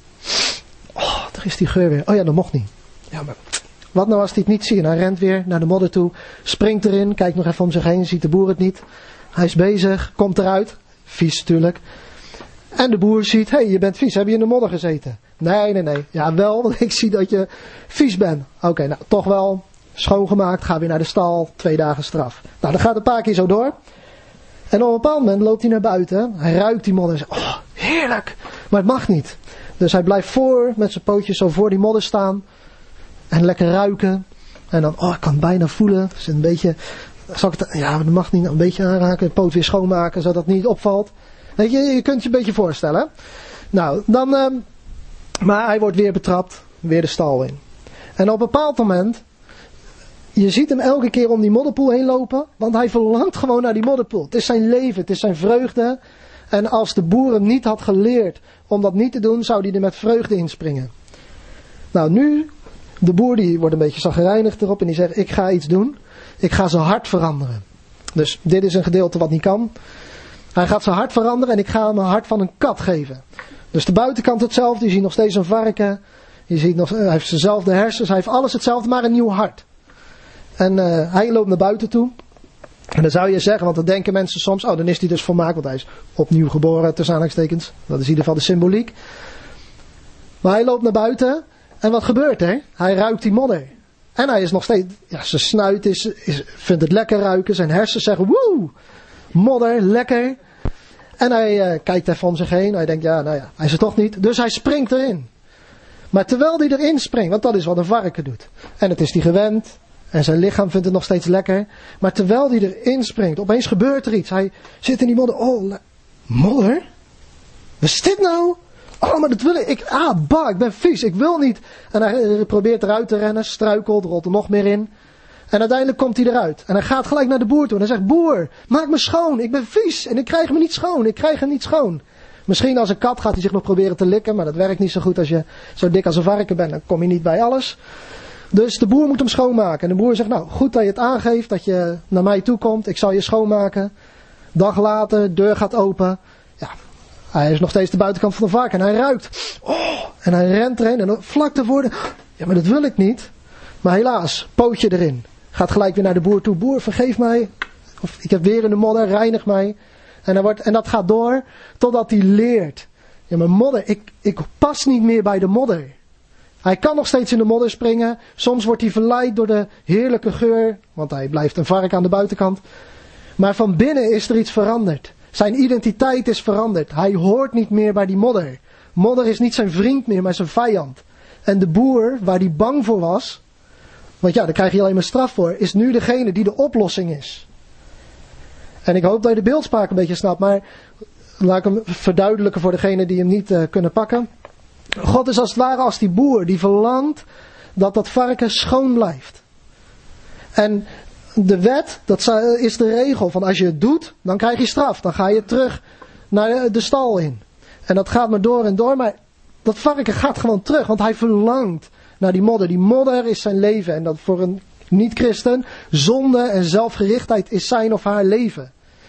Oh, daar is die geur weer. Oh ja, dat mocht niet. Ja, maar wat nou als hij het niet ziet? En hij rent weer naar de modder toe, springt erin, kijkt nog even om zich heen, ziet de boer het niet. Hij is bezig, komt eruit. Vies natuurlijk. En de boer ziet, hé, hey, je bent vies, heb je in de modder gezeten? Nee, nee, nee. Ja, wel, want ik zie dat je vies bent. Oké, okay, nou, toch wel. Schoongemaakt, ga weer naar de stal, twee dagen straf. Nou, dat gaat een paar keer zo door. En op een bepaald moment loopt hij naar buiten. Hij ruikt die modder en zegt, oh, heerlijk. Maar het mag niet. Dus hij blijft voor, met zijn pootjes zo voor die modder staan. En lekker ruiken. En dan, oh, ik kan het bijna voelen. Dus een beetje, zal ik het, ja, dat mag niet, een beetje aanraken. De poot weer schoonmaken, zodat het niet opvalt. Weet je, je kunt je een beetje voorstellen. Nou, dan, um, maar hij wordt weer betrapt. Weer de stal in. En op een bepaald moment, je ziet hem elke keer om die modderpoel heen lopen. Want hij verlangt gewoon naar die modderpoel. Het is zijn leven, het is zijn vreugde. En als de boer hem niet had geleerd om dat niet te doen, zou hij er met vreugde inspringen. Nou, nu, de boer die wordt een beetje chagrijnig erop en die zegt, ik ga iets doen. Ik ga zijn hart veranderen. Dus dit is een gedeelte wat niet kan. Hij gaat zijn hart veranderen en ik ga hem een hart van een kat geven. Dus de buitenkant hetzelfde, je ziet nog steeds een varken. Je ziet nog, hij heeft dezelfde hersens, hij heeft alles hetzelfde, maar een nieuw hart. En uh, hij loopt naar buiten toe. En dan zou je zeggen, want dan denken mensen soms, oh, dan is hij dus volmaakt, want hij is opnieuw geboren, tussen aanhalingstekens. Dat is in ieder geval de symboliek. Maar hij loopt naar buiten en wat gebeurt er? Hij ruikt die modder. En hij is nog steeds, ja, zijn snuit is, is, vindt het lekker ruiken, zijn hersens zeggen, woe, modder, lekker. En hij uh, kijkt even om zich heen, hij denkt, ja, nou ja, hij is er toch niet. Dus hij springt erin. Maar terwijl hij erin springt, want dat is wat een varken doet. En het is die gewend. En zijn lichaam vindt het nog steeds lekker. Maar terwijl hij erin springt, opeens gebeurt er iets. Hij zit in die modder. Oh, le- modder? Wat is dit nou? Oh, maar dat wil ik. ik ah, bah, ik ben vies. Ik wil niet. En hij probeert eruit te rennen. Struikelt, rolt er nog meer in. En uiteindelijk komt hij eruit. En hij gaat gelijk naar de boer toe. En hij zegt, boer, maak me schoon. Ik ben vies. En ik krijg me niet schoon. Ik krijg hem niet schoon. Misschien als een kat gaat hij zich nog proberen te likken. Maar dat werkt niet zo goed als je zo dik als een varken bent. Dan kom je niet bij alles. Dus de boer moet hem schoonmaken. En de boer zegt, nou, goed dat je het aangeeft, dat je naar mij toe komt. Ik zal je schoonmaken. Dag later, deur gaat open. Ja, hij is nog steeds de buitenkant van de varken. En hij ruikt. Oh, en hij rent erin. En vlak daarvoor, ja, maar dat wil ik niet. Maar helaas, pootje erin. Gaat gelijk weer naar de boer toe. Boer, vergeef mij. Of ik heb weer in de modder, reinig mij. En, hij wordt, en dat gaat door, totdat hij leert. Ja, maar modder, ik, ik pas niet meer bij de modder. Hij kan nog steeds in de modder springen. Soms wordt hij verleid door de heerlijke geur. Want hij blijft een varken aan de buitenkant. Maar van binnen is er iets veranderd. Zijn identiteit is veranderd. Hij hoort niet meer bij die modder. Modder is niet zijn vriend meer, maar zijn vijand. En de boer, waar hij bang voor was. Want ja, daar krijg je alleen maar straf voor. Is nu degene die de oplossing is. En ik hoop dat je de beeldspraak een beetje snapt. Maar laat ik hem verduidelijken voor degenen die hem niet uh, kunnen pakken. God is als het ware als die boer die verlangt dat dat varken schoon blijft. En de wet, dat is de regel van als je het doet, dan krijg je straf. Dan ga je terug naar de stal in. En dat gaat maar door en door, maar dat varken gaat gewoon terug, want hij verlangt naar die modder. Die modder is zijn leven en dat voor een niet-christen, zonde en zelfgerichtheid is zijn of haar leven.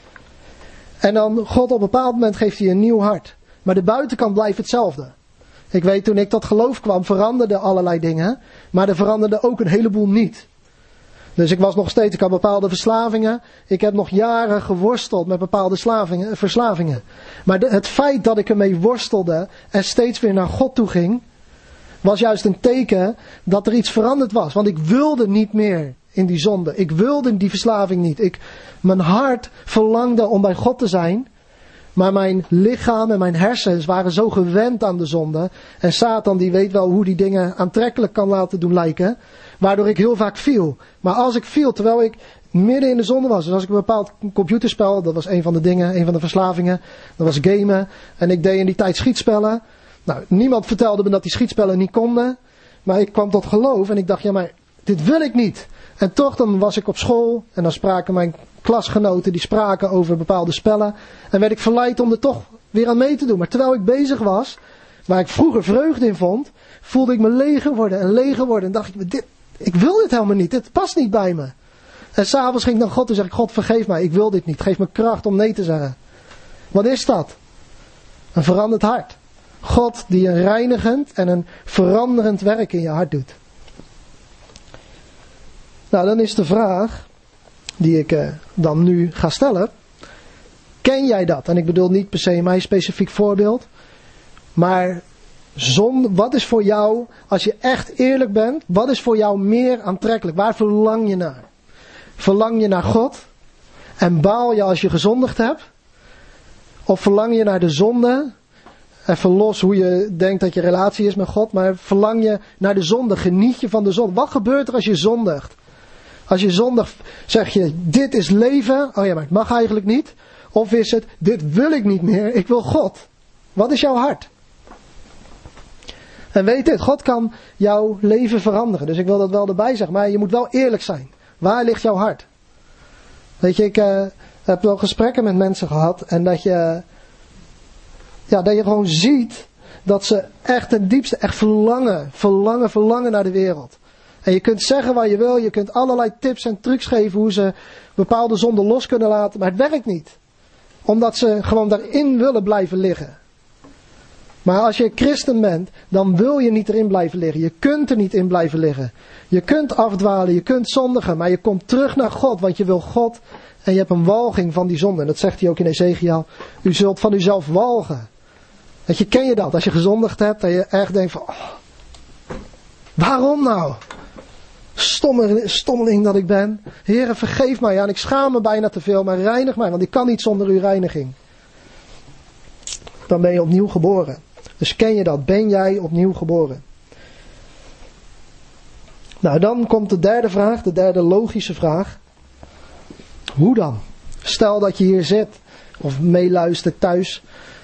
En dan God op een bepaald moment geeft hij een nieuw hart. Maar de buitenkant blijft hetzelfde. Ik weet, toen ik tot geloof kwam, veranderden allerlei dingen. Maar er veranderde ook een heleboel niet. Dus ik was nog steeds, ik had bepaalde verslavingen. Ik heb nog jaren geworsteld met bepaalde slavingen, verslavingen. Maar de, het feit dat ik ermee worstelde en steeds weer naar God toe ging, was juist een teken dat er iets veranderd was. Want ik wilde niet meer in die zonde. Ik wilde die verslaving niet. Ik, mijn hart verlangde om bij God te zijn. Maar mijn lichaam en mijn hersens waren zo gewend aan de zonde. En Satan die weet wel hoe die dingen aantrekkelijk kan laten doen lijken. Waardoor ik heel vaak viel. Maar als ik viel terwijl ik midden in de zonde was. Dus als ik een bepaald computerspel, dat was een van de dingen, een van de verslavingen. Dat was gamen. En ik deed in die tijd schietspellen. Nou, niemand vertelde me dat die schietspellen niet konden. Maar ik kwam tot geloof en ik dacht, ja maar dit wil ik niet. En toch dan was ik op school en dan spraken mijn klasgenoten, die spraken over bepaalde spellen. En werd ik verleid om er toch weer aan mee te doen. Maar terwijl ik bezig was, waar ik vroeger vreugde in vond, voelde ik me leger worden en leger worden. En dacht ik, dit, ik wil dit helemaal niet, dit past niet bij me. En s'avonds ging ik naar God en zeg ik, God vergeef mij, ik wil dit niet. Geef me kracht om nee te zeggen. Wat is dat? Een veranderd hart. God die een reinigend en een veranderend werk in je hart doet. Nou, dan is de vraag die ik uh, dan nu ga stellen. Ken jij dat? En ik bedoel niet per se mijn specifiek voorbeeld. Maar zon, wat is voor jou, als je echt eerlijk bent, wat is voor jou meer aantrekkelijk? Waar verlang je naar? Verlang je naar God? En baal je als je gezondigd hebt? Of verlang je naar de zonde? Even los hoe je denkt dat je relatie is met God. Maar verlang je naar de zonde? Geniet je van de zonde? Wat gebeurt er als je zondigt? Als je zondigt, zeg je, dit is leven. Oh ja, maar het mag eigenlijk niet. Of is het, dit wil ik niet meer. Ik wil God. Wat is jouw hart? En weet dit, God kan jouw leven veranderen. Dus ik wil dat wel erbij zeggen. Maar je moet wel eerlijk zijn. Waar ligt jouw hart? Weet je, ik uh, heb wel gesprekken met mensen gehad. En dat je, ja, dat je gewoon ziet dat ze echt ten diepste echt verlangen. Verlangen, verlangen naar de wereld. En je kunt zeggen wat je wil. Je kunt allerlei tips en trucs geven hoe ze bepaalde zonden los kunnen laten. Maar het werkt niet. Omdat ze gewoon daarin willen blijven liggen. Maar als je christen bent, dan wil je niet erin blijven liggen. Je kunt er niet in blijven liggen. Je kunt afdwalen, je kunt zondigen, maar je komt terug naar God, want je wil God en je hebt een walging van die zonde. En dat zegt hij ook in Ezekiel. U zult van uzelf walgen. Weet je, ken je dat? Als je gezondigd hebt en je echt denkt van, oh, waarom nou? Stomme, stommeling dat ik ben. Heere, vergeef mij. Ja, en ik schaam me bijna te veel, maar reinig mij, want ik kan niet zonder uw reiniging. Dan ben je opnieuw geboren. Dus ken je dat? Ben jij opnieuw geboren? Nou, dan komt de derde vraag, de derde logische vraag. Hoe dan? Stel dat je hier zit, of meeluistert thuis.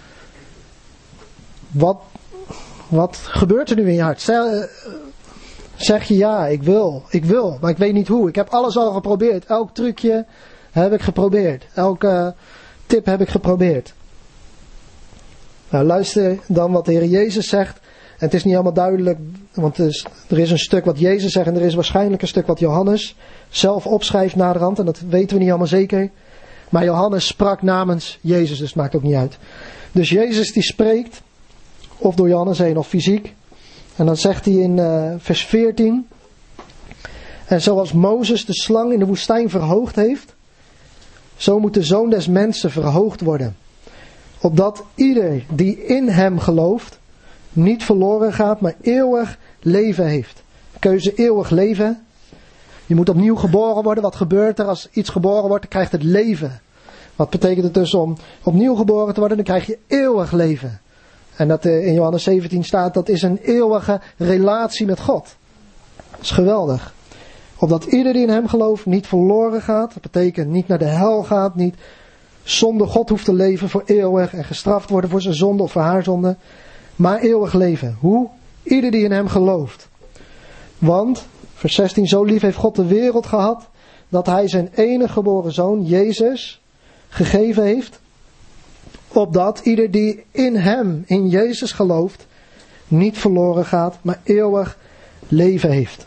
Wat, wat gebeurt er nu in je hart? Stel, zeg je ja, ik wil, ik wil, maar ik weet niet hoe. Ik heb alles al geprobeerd. Elk trucje heb ik geprobeerd. Elke tip heb ik geprobeerd. Nou, luister dan wat de Heer Jezus zegt. En het is niet helemaal duidelijk, want er is, er is een stuk wat Jezus zegt en er is waarschijnlijk een stuk wat Johannes zelf opschrijft naderhand. En dat weten we niet allemaal zeker. Maar Johannes sprak namens Jezus, dus het maakt ook niet uit. Dus Jezus die spreekt, of door Johannes heen of fysiek. En dan zegt hij in uh, vers veertien. En zoals Mozes de slang in de woestijn verhoogd heeft, zo moet de Zoon des Mensen verhoogd worden. Opdat ieder die in hem gelooft, niet verloren gaat, maar eeuwig leven heeft. Keuze eeuwig leven. Je moet opnieuw geboren worden. Wat gebeurt er als iets geboren wordt? Dan krijgt het leven. Wat betekent het dus om opnieuw geboren te worden? Dan krijg je eeuwig leven. En dat in Johannes zeventien staat, dat is een eeuwige relatie met God. Dat is geweldig. Opdat ieder die in hem gelooft niet verloren gaat. Dat betekent niet naar de hel gaat, niet zonder God hoeft te leven voor eeuwig en gestraft worden voor zijn zonde of voor haar zonde. Maar eeuwig leven. Hoe? Ieder die in hem gelooft. Want, vers zestien, zo lief heeft God de wereld gehad, dat hij zijn enige geboren zoon, Jezus, gegeven heeft. Opdat ieder die in hem, in Jezus gelooft, niet verloren gaat, maar eeuwig leven heeft.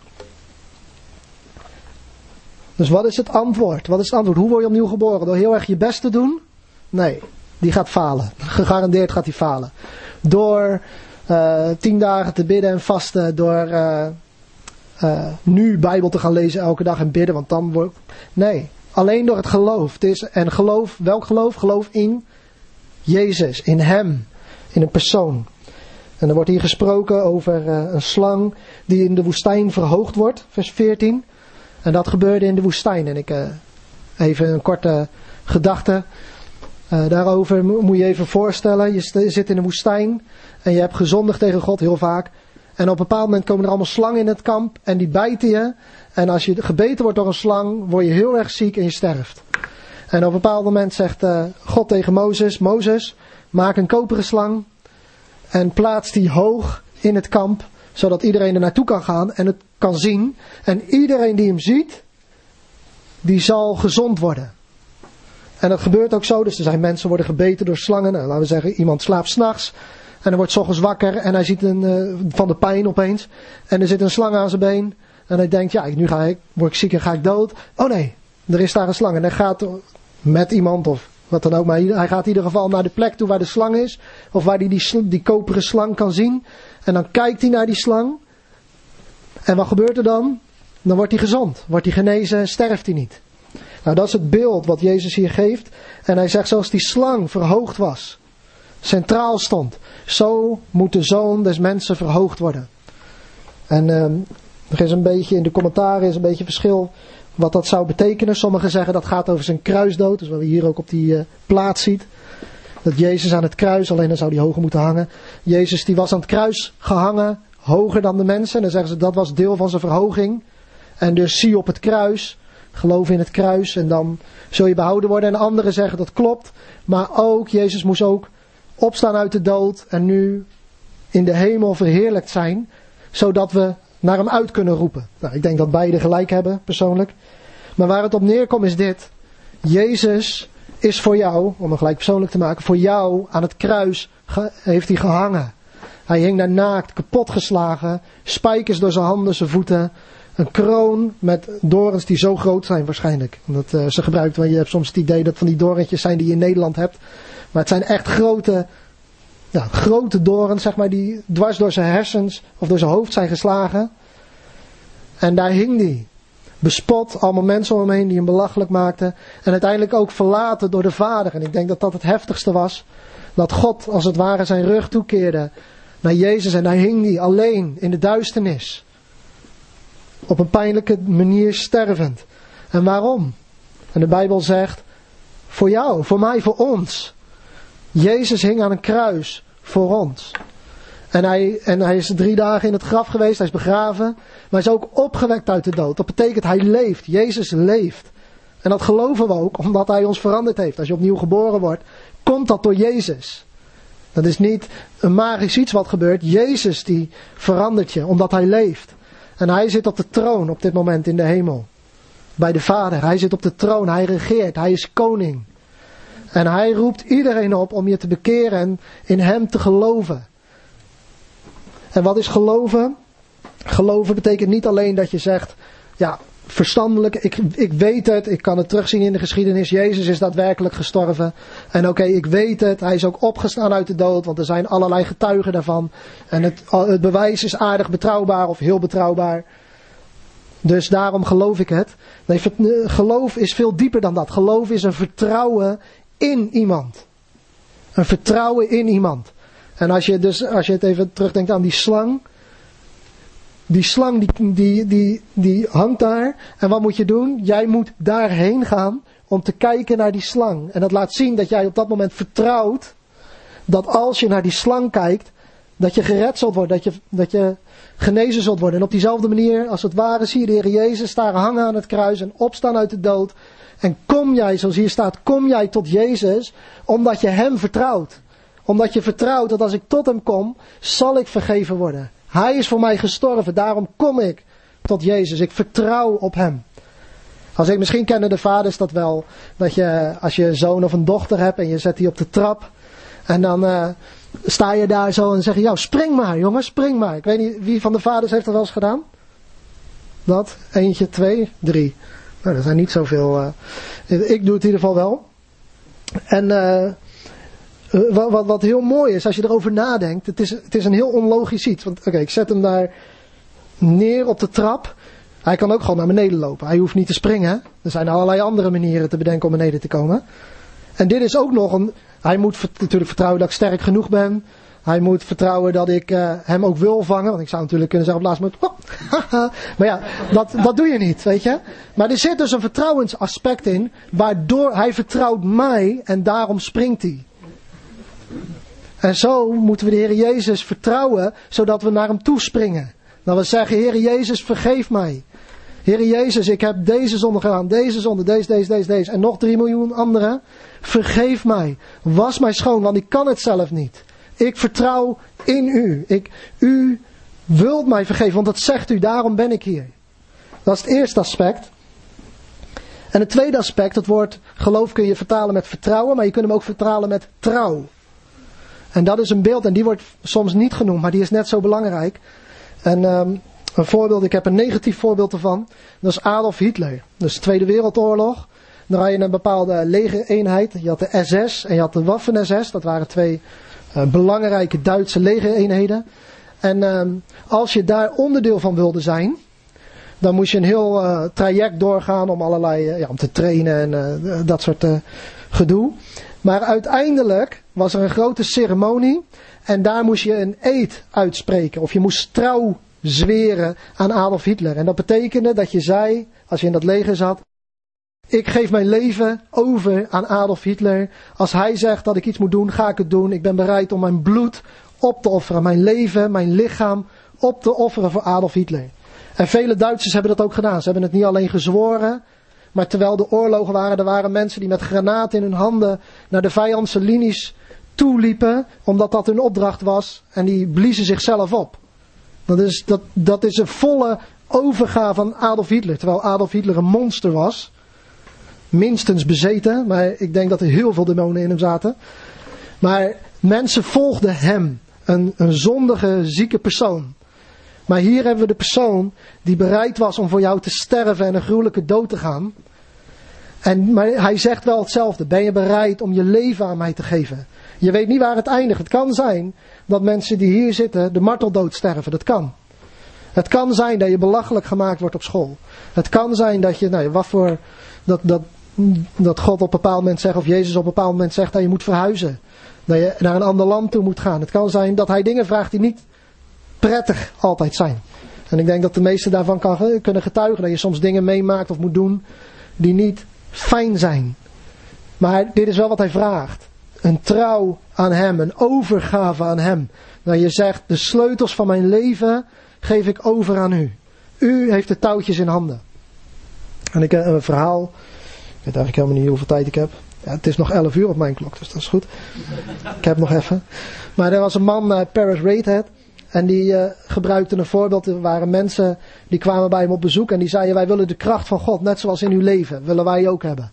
Dus wat is het antwoord? Wat is het antwoord? Hoe word je opnieuw geboren? Door heel erg je best te doen? Nee, die gaat falen. Gegarandeerd gaat die falen. Door uh, tien dagen te bidden en vasten. Door uh, uh, nu Bijbel te gaan lezen elke dag en bidden. Want dan wordt... Nee, alleen door het geloof. Het is, en geloof, welk geloof? Geloof in Jezus, in hem, in een persoon. En er wordt hier gesproken over uh, een slang die in de woestijn verhoogd wordt. Vers veertien. En dat gebeurde in de woestijn. En ik uh, even een korte gedachte uh, daarover moet je even voorstellen. Je zit in de woestijn en je hebt gezondigd tegen God heel vaak. En op een bepaald moment komen er allemaal slangen in het kamp en die bijten je. En als je gebeten wordt door een slang, word je heel erg ziek en je sterft. En op een bepaald moment zegt uh, God tegen Mozes, Mozes, maak een koperen slang en plaats die hoog in het kamp, Zodat iedereen er naartoe kan gaan en het kan zien. En iedereen die hem ziet, die zal gezond worden. En dat gebeurt ook zo. Dus er zijn mensen worden gebeten door slangen. Nou, laten we zeggen, iemand slaapt 's nachts. En hij wordt 's ochtends wakker en hij ziet een, uh, van de pijn opeens. En er zit een slang aan zijn been. En hij denkt, ja, nu ga ik, word ik ziek en ga ik dood. Oh nee, er is daar een slang. En hij gaat met iemand of wat dan ook. Maar hij gaat in ieder geval naar de plek toe waar de slang is. Of waar hij die, die, die koperen slang kan zien. En dan kijkt hij naar die slang. En wat gebeurt er dan? Dan wordt hij gezond. Wordt hij genezen en sterft hij niet. Nou, dat is het beeld wat Jezus hier geeft. En hij zegt, zoals die slang verhoogd was, centraal stond, zo moet de Zoon des Mensen verhoogd worden. En uh, er is een beetje, in de commentaren is een beetje verschil wat dat zou betekenen. Sommigen zeggen dat gaat over zijn kruisdood. Dus wat we hier ook op die uh, plaat ziet. Dat Jezus aan het kruis, alleen dan zou die hoger moeten hangen. Jezus die was aan het kruis gehangen, hoger dan de mensen. En dan zeggen ze dat was deel van zijn verhoging. En dus zie op het kruis, geloof in het kruis en dan zul je behouden worden. En anderen zeggen dat klopt. Maar ook, Jezus moest ook opstaan uit de dood en nu in de hemel verheerlijkt zijn. Zodat we naar hem uit kunnen roepen. Nou, ik denk dat beide gelijk hebben, persoonlijk. Maar waar het op neerkomt is dit. Jezus is voor jou, om het gelijk persoonlijk te maken, voor jou aan het kruis ge- heeft hij gehangen. Hij hing daar naakt, kapotgeslagen, spijkers door zijn handen, zijn voeten. Een kroon met dorens die zo groot zijn waarschijnlijk. Omdat uh, ze gebruikt, want je hebt soms het idee dat van die dorentjes zijn die je in Nederland hebt. Maar het zijn echt grote, ja, grote dorens, zeg maar, die dwars door zijn hersens of door zijn hoofd zijn geslagen. En daar hing hij. Bespot, allemaal mensen om hem heen die hem belachelijk maakten. En uiteindelijk ook verlaten door de Vader. En ik denk dat dat het heftigste was. Dat God als het ware zijn rug toekeerde naar Jezus. En daar hing hij alleen in de duisternis. Op een pijnlijke manier stervend. En waarom? En de Bijbel zegt, voor jou, voor mij, voor ons. Jezus hing aan een kruis voor ons. En hij, en hij is drie dagen in het graf geweest, hij is begraven. Maar hij is ook opgewekt uit de dood. Dat betekent, hij leeft. Jezus leeft. En dat geloven we ook, omdat hij ons veranderd heeft. Als je opnieuw geboren wordt, komt dat door Jezus. Dat is niet een magisch iets wat gebeurt. Jezus die verandert je, omdat hij leeft. En hij zit op de troon op dit moment in de hemel. Bij de Vader. Hij zit op de troon. Hij regeert. Hij is koning. En hij roept iedereen op om je te bekeren en in hem te geloven. En wat is geloven? Geloven betekent niet alleen dat je zegt, ja, verstandelijk, ik, ik weet het, ik kan het terugzien in de geschiedenis. Jezus is daadwerkelijk gestorven. En oké, okay, ik weet het, hij is ook opgestaan uit de dood, want er zijn allerlei getuigen daarvan. En het, het bewijs is aardig betrouwbaar of heel betrouwbaar. Dus daarom geloof ik het. Nee, geloof is veel dieper dan dat. Geloof is een vertrouwen in iemand. Een vertrouwen in iemand. En als je, dus, als je het even terugdenkt aan die slang. Die slang die, die, die, die hangt daar. En wat moet je doen? Jij moet daarheen gaan om te kijken naar die slang. En dat laat zien dat jij op dat moment vertrouwt. Dat als je naar die slang kijkt. Dat je gered zult worden. Dat je, dat je genezen zult worden. En op diezelfde manier als het ware zie je de Heer Jezus daar hangen aan het kruis. En opstaan uit de dood. En kom jij, zoals hier staat, kom jij tot Jezus. Omdat je hem vertrouwt. Omdat je vertrouwt dat als ik tot hem kom, zal ik vergeven worden. Hij is voor mij gestorven, daarom kom ik tot Jezus. Ik vertrouw op hem. Als ik, misschien kennen de vaders dat wel. Dat je, als je een zoon of een dochter hebt en je zet die op de trap. En dan uh, sta je daar zo en zeg je, ja, spring maar jongen, spring maar. Ik weet niet, wie van de vaders heeft dat wel eens gedaan? Dat? Eentje, twee, drie. Nou, dat zijn niet zoveel. Uh, ik doe het in ieder geval wel. En uh, wat, wat, wat heel mooi is, als je erover nadenkt. Het is, het is een heel onlogisch iets. Want oké, okay, ik zet hem daar neer op de trap. Hij kan ook gewoon naar beneden lopen. Hij hoeft niet te springen. Er zijn allerlei andere manieren te bedenken om beneden te komen. En dit is ook nog een... Hij moet natuurlijk vertrouwen dat ik sterk genoeg ben. Hij moet vertrouwen dat ik uh, hem ook wil vangen. Want ik zou natuurlijk kunnen zeggen op het laatste moment... maar ja, dat, dat doe je niet, weet je. Maar er zit dus een vertrouwensaspect in. Waardoor hij vertrouwt mij en daarom springt hij. En zo moeten we de Heer Jezus vertrouwen, zodat we naar hem toe springen. Dat we zeggen, Heer Jezus, vergeef mij. Heer Jezus, ik heb deze zonde gedaan, deze zonde, deze, deze, deze, deze. En nog drie miljoen andere. Vergeef mij. Was mij schoon, want ik kan het zelf niet. Ik vertrouw in u. Ik, u wilt mij vergeven, want dat zegt u, daarom ben ik hier. Dat is het eerste aspect. En het tweede aspect, het woord geloof kun je vertalen met vertrouwen, maar je kunt hem ook vertalen met trouw. En dat is een beeld, en die wordt soms niet genoemd, maar die is net zo belangrijk. En um, een voorbeeld, ik heb een negatief voorbeeld ervan. Dat is Adolf Hitler. Dus de Tweede Wereldoorlog. Dan had je een bepaalde legereenheid. Je had de S S en je had de Waffen-S S. Dat waren twee uh, belangrijke Duitse legereenheden. En um, als je daar onderdeel van wilde zijn, dan moest je een heel uh, traject doorgaan om allerlei, uh, ja, om te trainen en uh, dat soort uh, gedoe. Maar uiteindelijk was er een grote ceremonie en daar moest je een eed uitspreken. Of je moest trouw zweren aan Adolf Hitler. En dat betekende dat je zei, als je in dat leger zat, ik geef mijn leven over aan Adolf Hitler. Als hij zegt dat ik iets moet doen, ga ik het doen. Ik ben bereid om mijn bloed op te offeren, mijn leven, mijn lichaam op te offeren voor Adolf Hitler. En vele Duitsers hebben dat ook gedaan. Ze hebben het niet alleen gezworen, maar terwijl de oorlogen waren, er waren mensen die met granaten in hun handen naar de vijandse linies toeliepen, omdat dat hun opdracht was, en die bliezen zichzelf op. Dat is, dat, dat is een volle overgave aan Adolf Hitler, terwijl Adolf Hitler een monster was. Minstens bezeten, maar ik denk dat er heel veel demonen in hem zaten. Maar mensen volgden hem, een, een zondige, zieke persoon. Maar hier hebben we de persoon die bereid was om voor jou te sterven en een gruwelijke dood te gaan. En, maar hij zegt wel hetzelfde. Ben je bereid om je leven aan mij te geven? Je weet niet waar het eindigt. Het kan zijn dat mensen die hier zitten de marteldood sterven. Dat kan. Het kan zijn dat je belachelijk gemaakt wordt op school. Het kan zijn dat je, nou, wat voor, dat, dat, dat God op een bepaald moment zegt, of Jezus op een bepaald moment zegt dat je moet verhuizen. Dat je naar een ander land toe moet gaan. Het kan zijn dat hij dingen vraagt die niet prettig altijd zijn. En ik denk dat de meeste daarvan kan, kunnen getuigen. Dat je soms dingen meemaakt of moet doen die niet fijn zijn. Maar dit is wel wat hij vraagt. Een trouw aan hem. Een overgave aan hem. Dat je zegt, de sleutels van mijn leven geef ik over aan u. U heeft de touwtjes in handen. En ik heb een verhaal. Ik weet eigenlijk helemaal niet hoeveel tijd ik heb. Ja, het is nog elf uur op mijn klok, dus dat is goed. Ik heb nog even. Maar er was een man, uh, Paris Raidhead. En die uh, gebruikte een voorbeeld. Er waren mensen die kwamen bij hem op bezoek. En die zeiden, wij willen de kracht van God, net zoals in uw leven, willen wij ook hebben.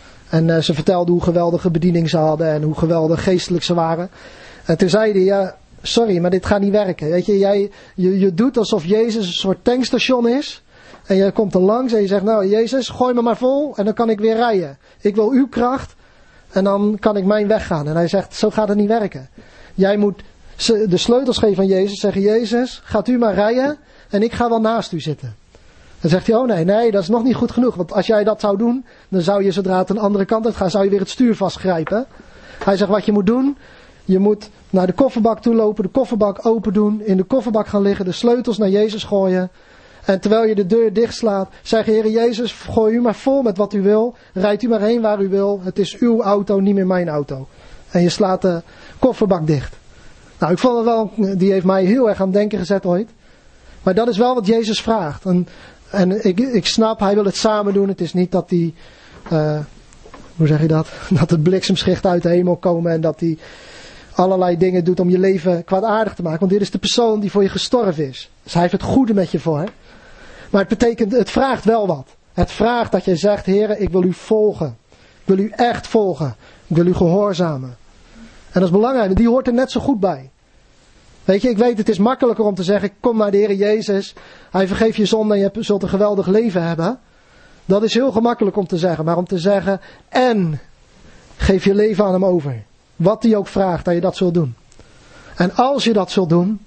En uh, ze vertelden hoe geweldige bediening ze hadden. En hoe geweldig geestelijk ze waren. En toen zei hij, ja, sorry, maar dit gaat niet werken. Weet je, jij, je, je doet alsof Jezus een soort tankstation is. En je komt er langs en je zegt, nou Jezus, gooi me maar vol. En dan kan ik weer rijden. Ik wil uw kracht. En dan kan ik mijn weg gaan. En hij zegt, zo gaat het niet werken. Jij moet de sleutels geven aan Jezus. Zeggen, Jezus, gaat u maar rijden. En ik ga wel naast u zitten. Dan zegt hij, oh nee, nee, dat is nog niet goed genoeg. Want als jij dat zou doen, dan zou je zodra het een andere kant uit gaat, zou je weer het stuur vastgrijpen. Hij zegt, wat je moet doen, je moet naar de kofferbak toe lopen, de kofferbak open doen, in de kofferbak gaan liggen, de sleutels naar Jezus gooien. En terwijl je de deur dichtslaat, zeg je, Heer Jezus, gooi u maar vol met wat u wil. Rijd u maar heen waar u wil. Het is uw auto, niet meer mijn auto. En je slaat de kofferbak dicht. Nou, ik vond het wel, die heeft mij heel erg aan het denken gezet ooit. Maar dat is wel wat Jezus vraagt. En, en ik, ik snap, hij wil het samen doen. Het is niet dat hij, uh, hoe zeg je dat? Dat het bliksemschichten uit de hemel komen en dat hij allerlei dingen doet om je leven kwaadaardig te maken. Want dit is de persoon die voor je gestorven is. Dus hij heeft het goede met je voor. Maar het betekent, het vraagt wel wat. Het vraagt dat je zegt, Heer, ik wil u volgen. Ik wil u echt volgen. Ik wil u gehoorzamen. En dat is belangrijk, die hoort er net zo goed bij. Weet je, ik weet, het is makkelijker om te zeggen, kom naar de Heer Jezus. Hij vergeeft je zonde en je zult een geweldig leven hebben. Dat is heel gemakkelijk om te zeggen. Maar om te zeggen, en geef je leven aan hem over. Wat hij ook vraagt, dat je dat zult doen. En als je dat zult doen,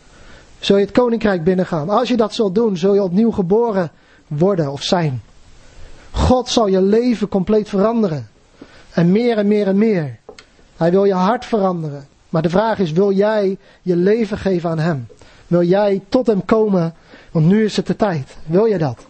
zul je het koninkrijk binnengaan. Als je dat zult doen, zul je opnieuw geboren worden of zijn. God zal je leven compleet veranderen. En meer en meer en meer. Hij wil je hart veranderen. Maar de vraag is, wil jij je leven geven aan hem? Wil jij tot hem komen? Want nu is het de tijd. Wil je dat?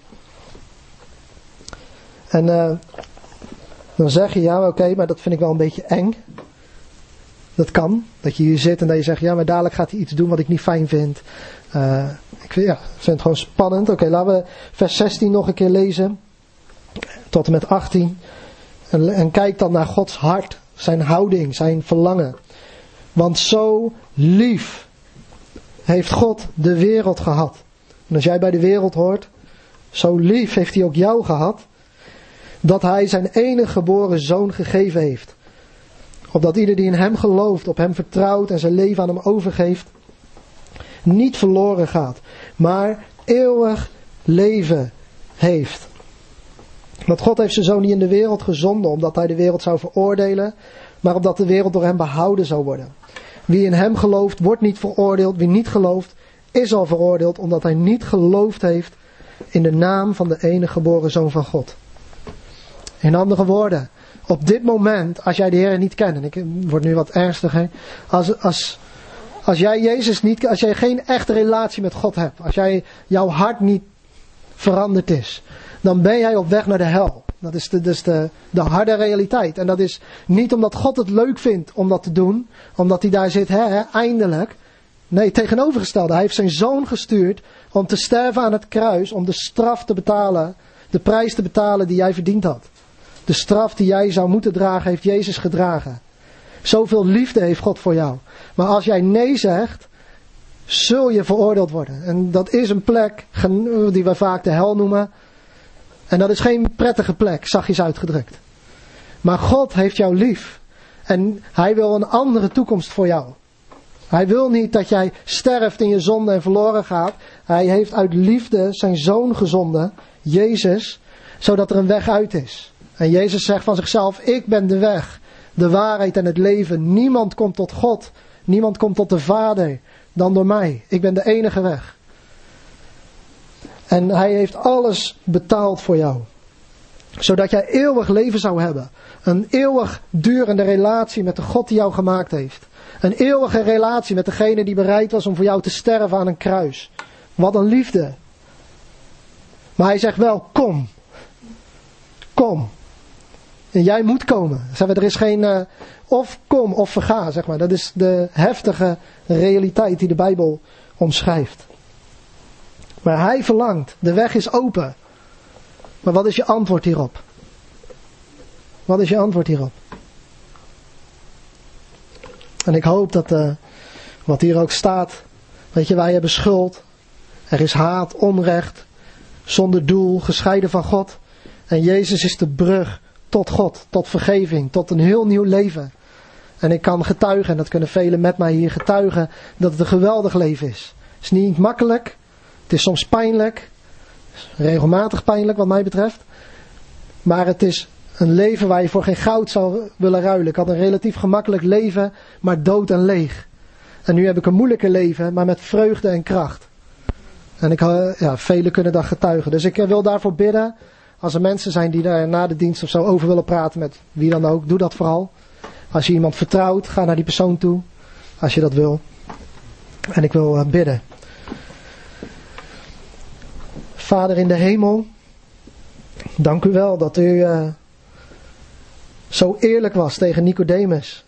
En uh, dan zeg je, ja oké, okay, maar dat vind ik wel een beetje eng. Dat kan. Dat je hier zit en dat je zegt, ja maar dadelijk gaat hij iets doen wat ik niet fijn vind. Uh, ik vind, ja, vind het gewoon spannend. Oké, okay, laten we vers zestien nog een keer lezen. Tot en met achttien. En, en kijk dan naar Gods hart. Zijn houding, zijn verlangen. Want zo lief heeft God de wereld gehad. En als jij bij de wereld hoort, zo lief heeft hij ook jou gehad, dat hij zijn enige geboren zoon gegeven heeft. Opdat ieder die in hem gelooft, op hem vertrouwt en zijn leven aan hem overgeeft, niet verloren gaat, maar eeuwig leven heeft. Want God heeft zijn zoon niet in de wereld gezonden, omdat hij de wereld zou veroordelen, maar opdat de wereld door hem behouden zou worden. Wie in hem gelooft, wordt niet veroordeeld. Wie niet gelooft, is al veroordeeld, omdat hij niet geloofd heeft in de naam van de enige geboren zoon van God. In andere woorden, op dit moment, als jij de Heer niet kent, en ik word nu wat ernstiger, als, als, als jij Jezus niet, als jij geen echte relatie met God hebt, als jij, jouw hart niet veranderd is, dan ben jij op weg naar de hel. Dat is, de, dus de, de harde realiteit. En dat is niet omdat God het leuk vindt om dat te doen, omdat hij daar zit, hè, hè, eindelijk. Nee, tegenovergestelde. Hij heeft zijn zoon gestuurd om te sterven aan het kruis, om de straf te betalen, de prijs te betalen die jij verdiend had. De straf die jij zou moeten dragen, heeft Jezus gedragen. Zoveel liefde heeft God voor jou. Maar als jij nee zegt, zul je veroordeeld worden. En dat is een plek die we vaak de hel noemen. En dat is geen prettige plek, zachtjes uitgedrukt. Maar God heeft jou lief. En hij wil een andere toekomst voor jou. Hij wil niet dat jij sterft in je zonde en verloren gaat. Hij heeft uit liefde zijn zoon gezonden, Jezus, zodat er een weg uit is. En Jezus zegt van zichzelf, ik ben de weg, de waarheid en het leven. Niemand komt tot God, niemand komt tot de Vader dan door mij. Ik ben de enige weg. En hij heeft alles betaald voor jou. Zodat jij eeuwig leven zou hebben. Een eeuwig durende relatie met de God die jou gemaakt heeft. Een eeuwige relatie met degene die bereid was om voor jou te sterven aan een kruis. Wat een liefde. Maar hij zegt wel, kom. Kom. En jij moet komen. Er is geen uh, of kom of verga, zeg maar. Dat is de heftige realiteit die de Bijbel omschrijft. Maar hij verlangt. De weg is open. Maar wat is je antwoord hierop? Wat is je antwoord hierop? En ik hoop dat uh, wat hier ook staat. Weet je, wij hebben schuld. Er is haat, onrecht. Zonder doel, gescheiden van God. En Jezus is de brug tot God. Tot vergeving. Tot een heel nieuw leven. En ik kan getuigen, en dat kunnen velen met mij hier getuigen, dat het een geweldig leven is. Het is niet makkelijk. Het is soms pijnlijk. Regelmatig pijnlijk wat mij betreft. Maar het is een leven waar je voor geen goud zou willen ruilen. Ik had een relatief gemakkelijk leven, maar dood en leeg. En nu heb ik een moeilijker leven, maar met vreugde en kracht. En ik, ja, velen kunnen dat getuigen. Dus ik wil daarvoor bidden. Als er mensen zijn die daar na de dienst of zo over willen praten met wie dan ook, doe dat vooral. Als je iemand vertrouwt, ga naar die persoon toe. Als je dat wil. En ik wil bidden. Vader in de hemel, dank u wel dat u uh, zo eerlijk was tegen Nicodemus.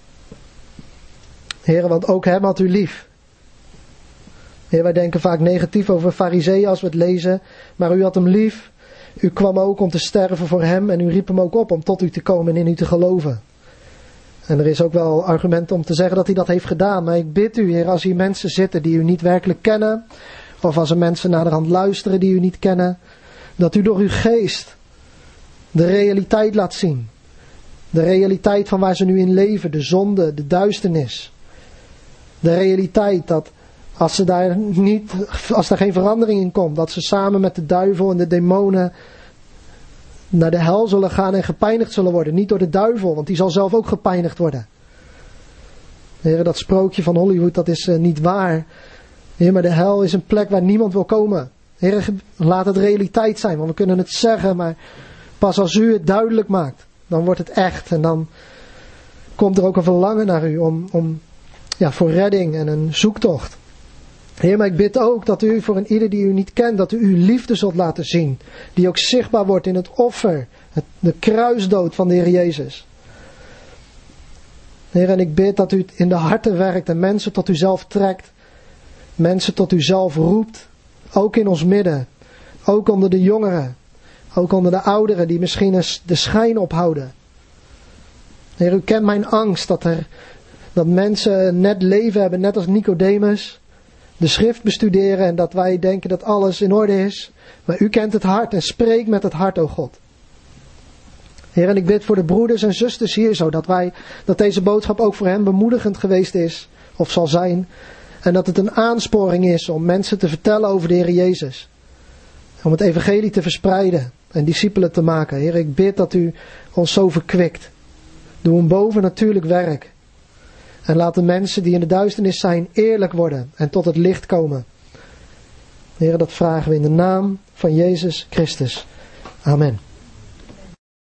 Heer, want ook hem had u lief. Heer, wij denken vaak negatief over farizeeën als we het lezen, maar u had hem lief. U kwam ook om te sterven voor hem en u riep hem ook op om tot u te komen en in u te geloven. En er is ook wel argument om te zeggen dat hij dat heeft gedaan, maar ik bid u, Heer, als hier mensen zitten die u niet werkelijk kennen, of als er mensen naderhand luisteren die u niet kennen, dat u door uw geest de realiteit laat zien. De realiteit van waar ze nu in leven, de zonde, de duisternis. De realiteit dat als ze daar niet, als daar geen verandering in komt, dat ze samen met de duivel en de demonen naar de hel zullen gaan en gepijnigd zullen worden. Niet door de duivel, want die zal zelf ook gepijnigd worden. Heer, dat sprookje van Hollywood, dat is uh, niet waar. Heer, maar de hel is een plek waar niemand wil komen. Heer, laat het realiteit zijn, want we kunnen het zeggen, maar pas als u het duidelijk maakt, dan wordt het echt. En dan komt er ook een verlangen naar u om, om ja, voor redding en een zoektocht. Heer, maar ik bid ook dat u voor een ieder die u niet kent, dat u uw liefde zult laten zien. Die ook zichtbaar wordt in het offer, het, de kruisdood van de Heer Jezus. Heer, en ik bid dat u in de harten werkt en mensen tot u zelf trekt. Mensen tot u zelf roept. Ook in ons midden. Ook onder de jongeren. Ook onder de ouderen die misschien eens de schijn ophouden. Heer, u kent mijn angst dat er dat mensen net leven hebben, net als Nicodemus. de schrift bestuderen en dat wij denken dat alles in orde is. Maar u kent het hart en spreek met het hart, o God. Heer, en ik bid voor de broeders en zusters hier zo, dat wij, dat deze boodschap ook voor hen bemoedigend geweest is, of zal zijn. En dat het een aansporing is om mensen te vertellen over de Heer Jezus. Om het evangelie te verspreiden en discipelen te maken. Heer, ik bid dat u ons zo verkwikt. Doe een bovennatuurlijk werk. En laat de mensen die in de duisternis zijn eerlijk worden en tot het licht komen. Heer, dat vragen we in de naam van Jezus Christus. Amen.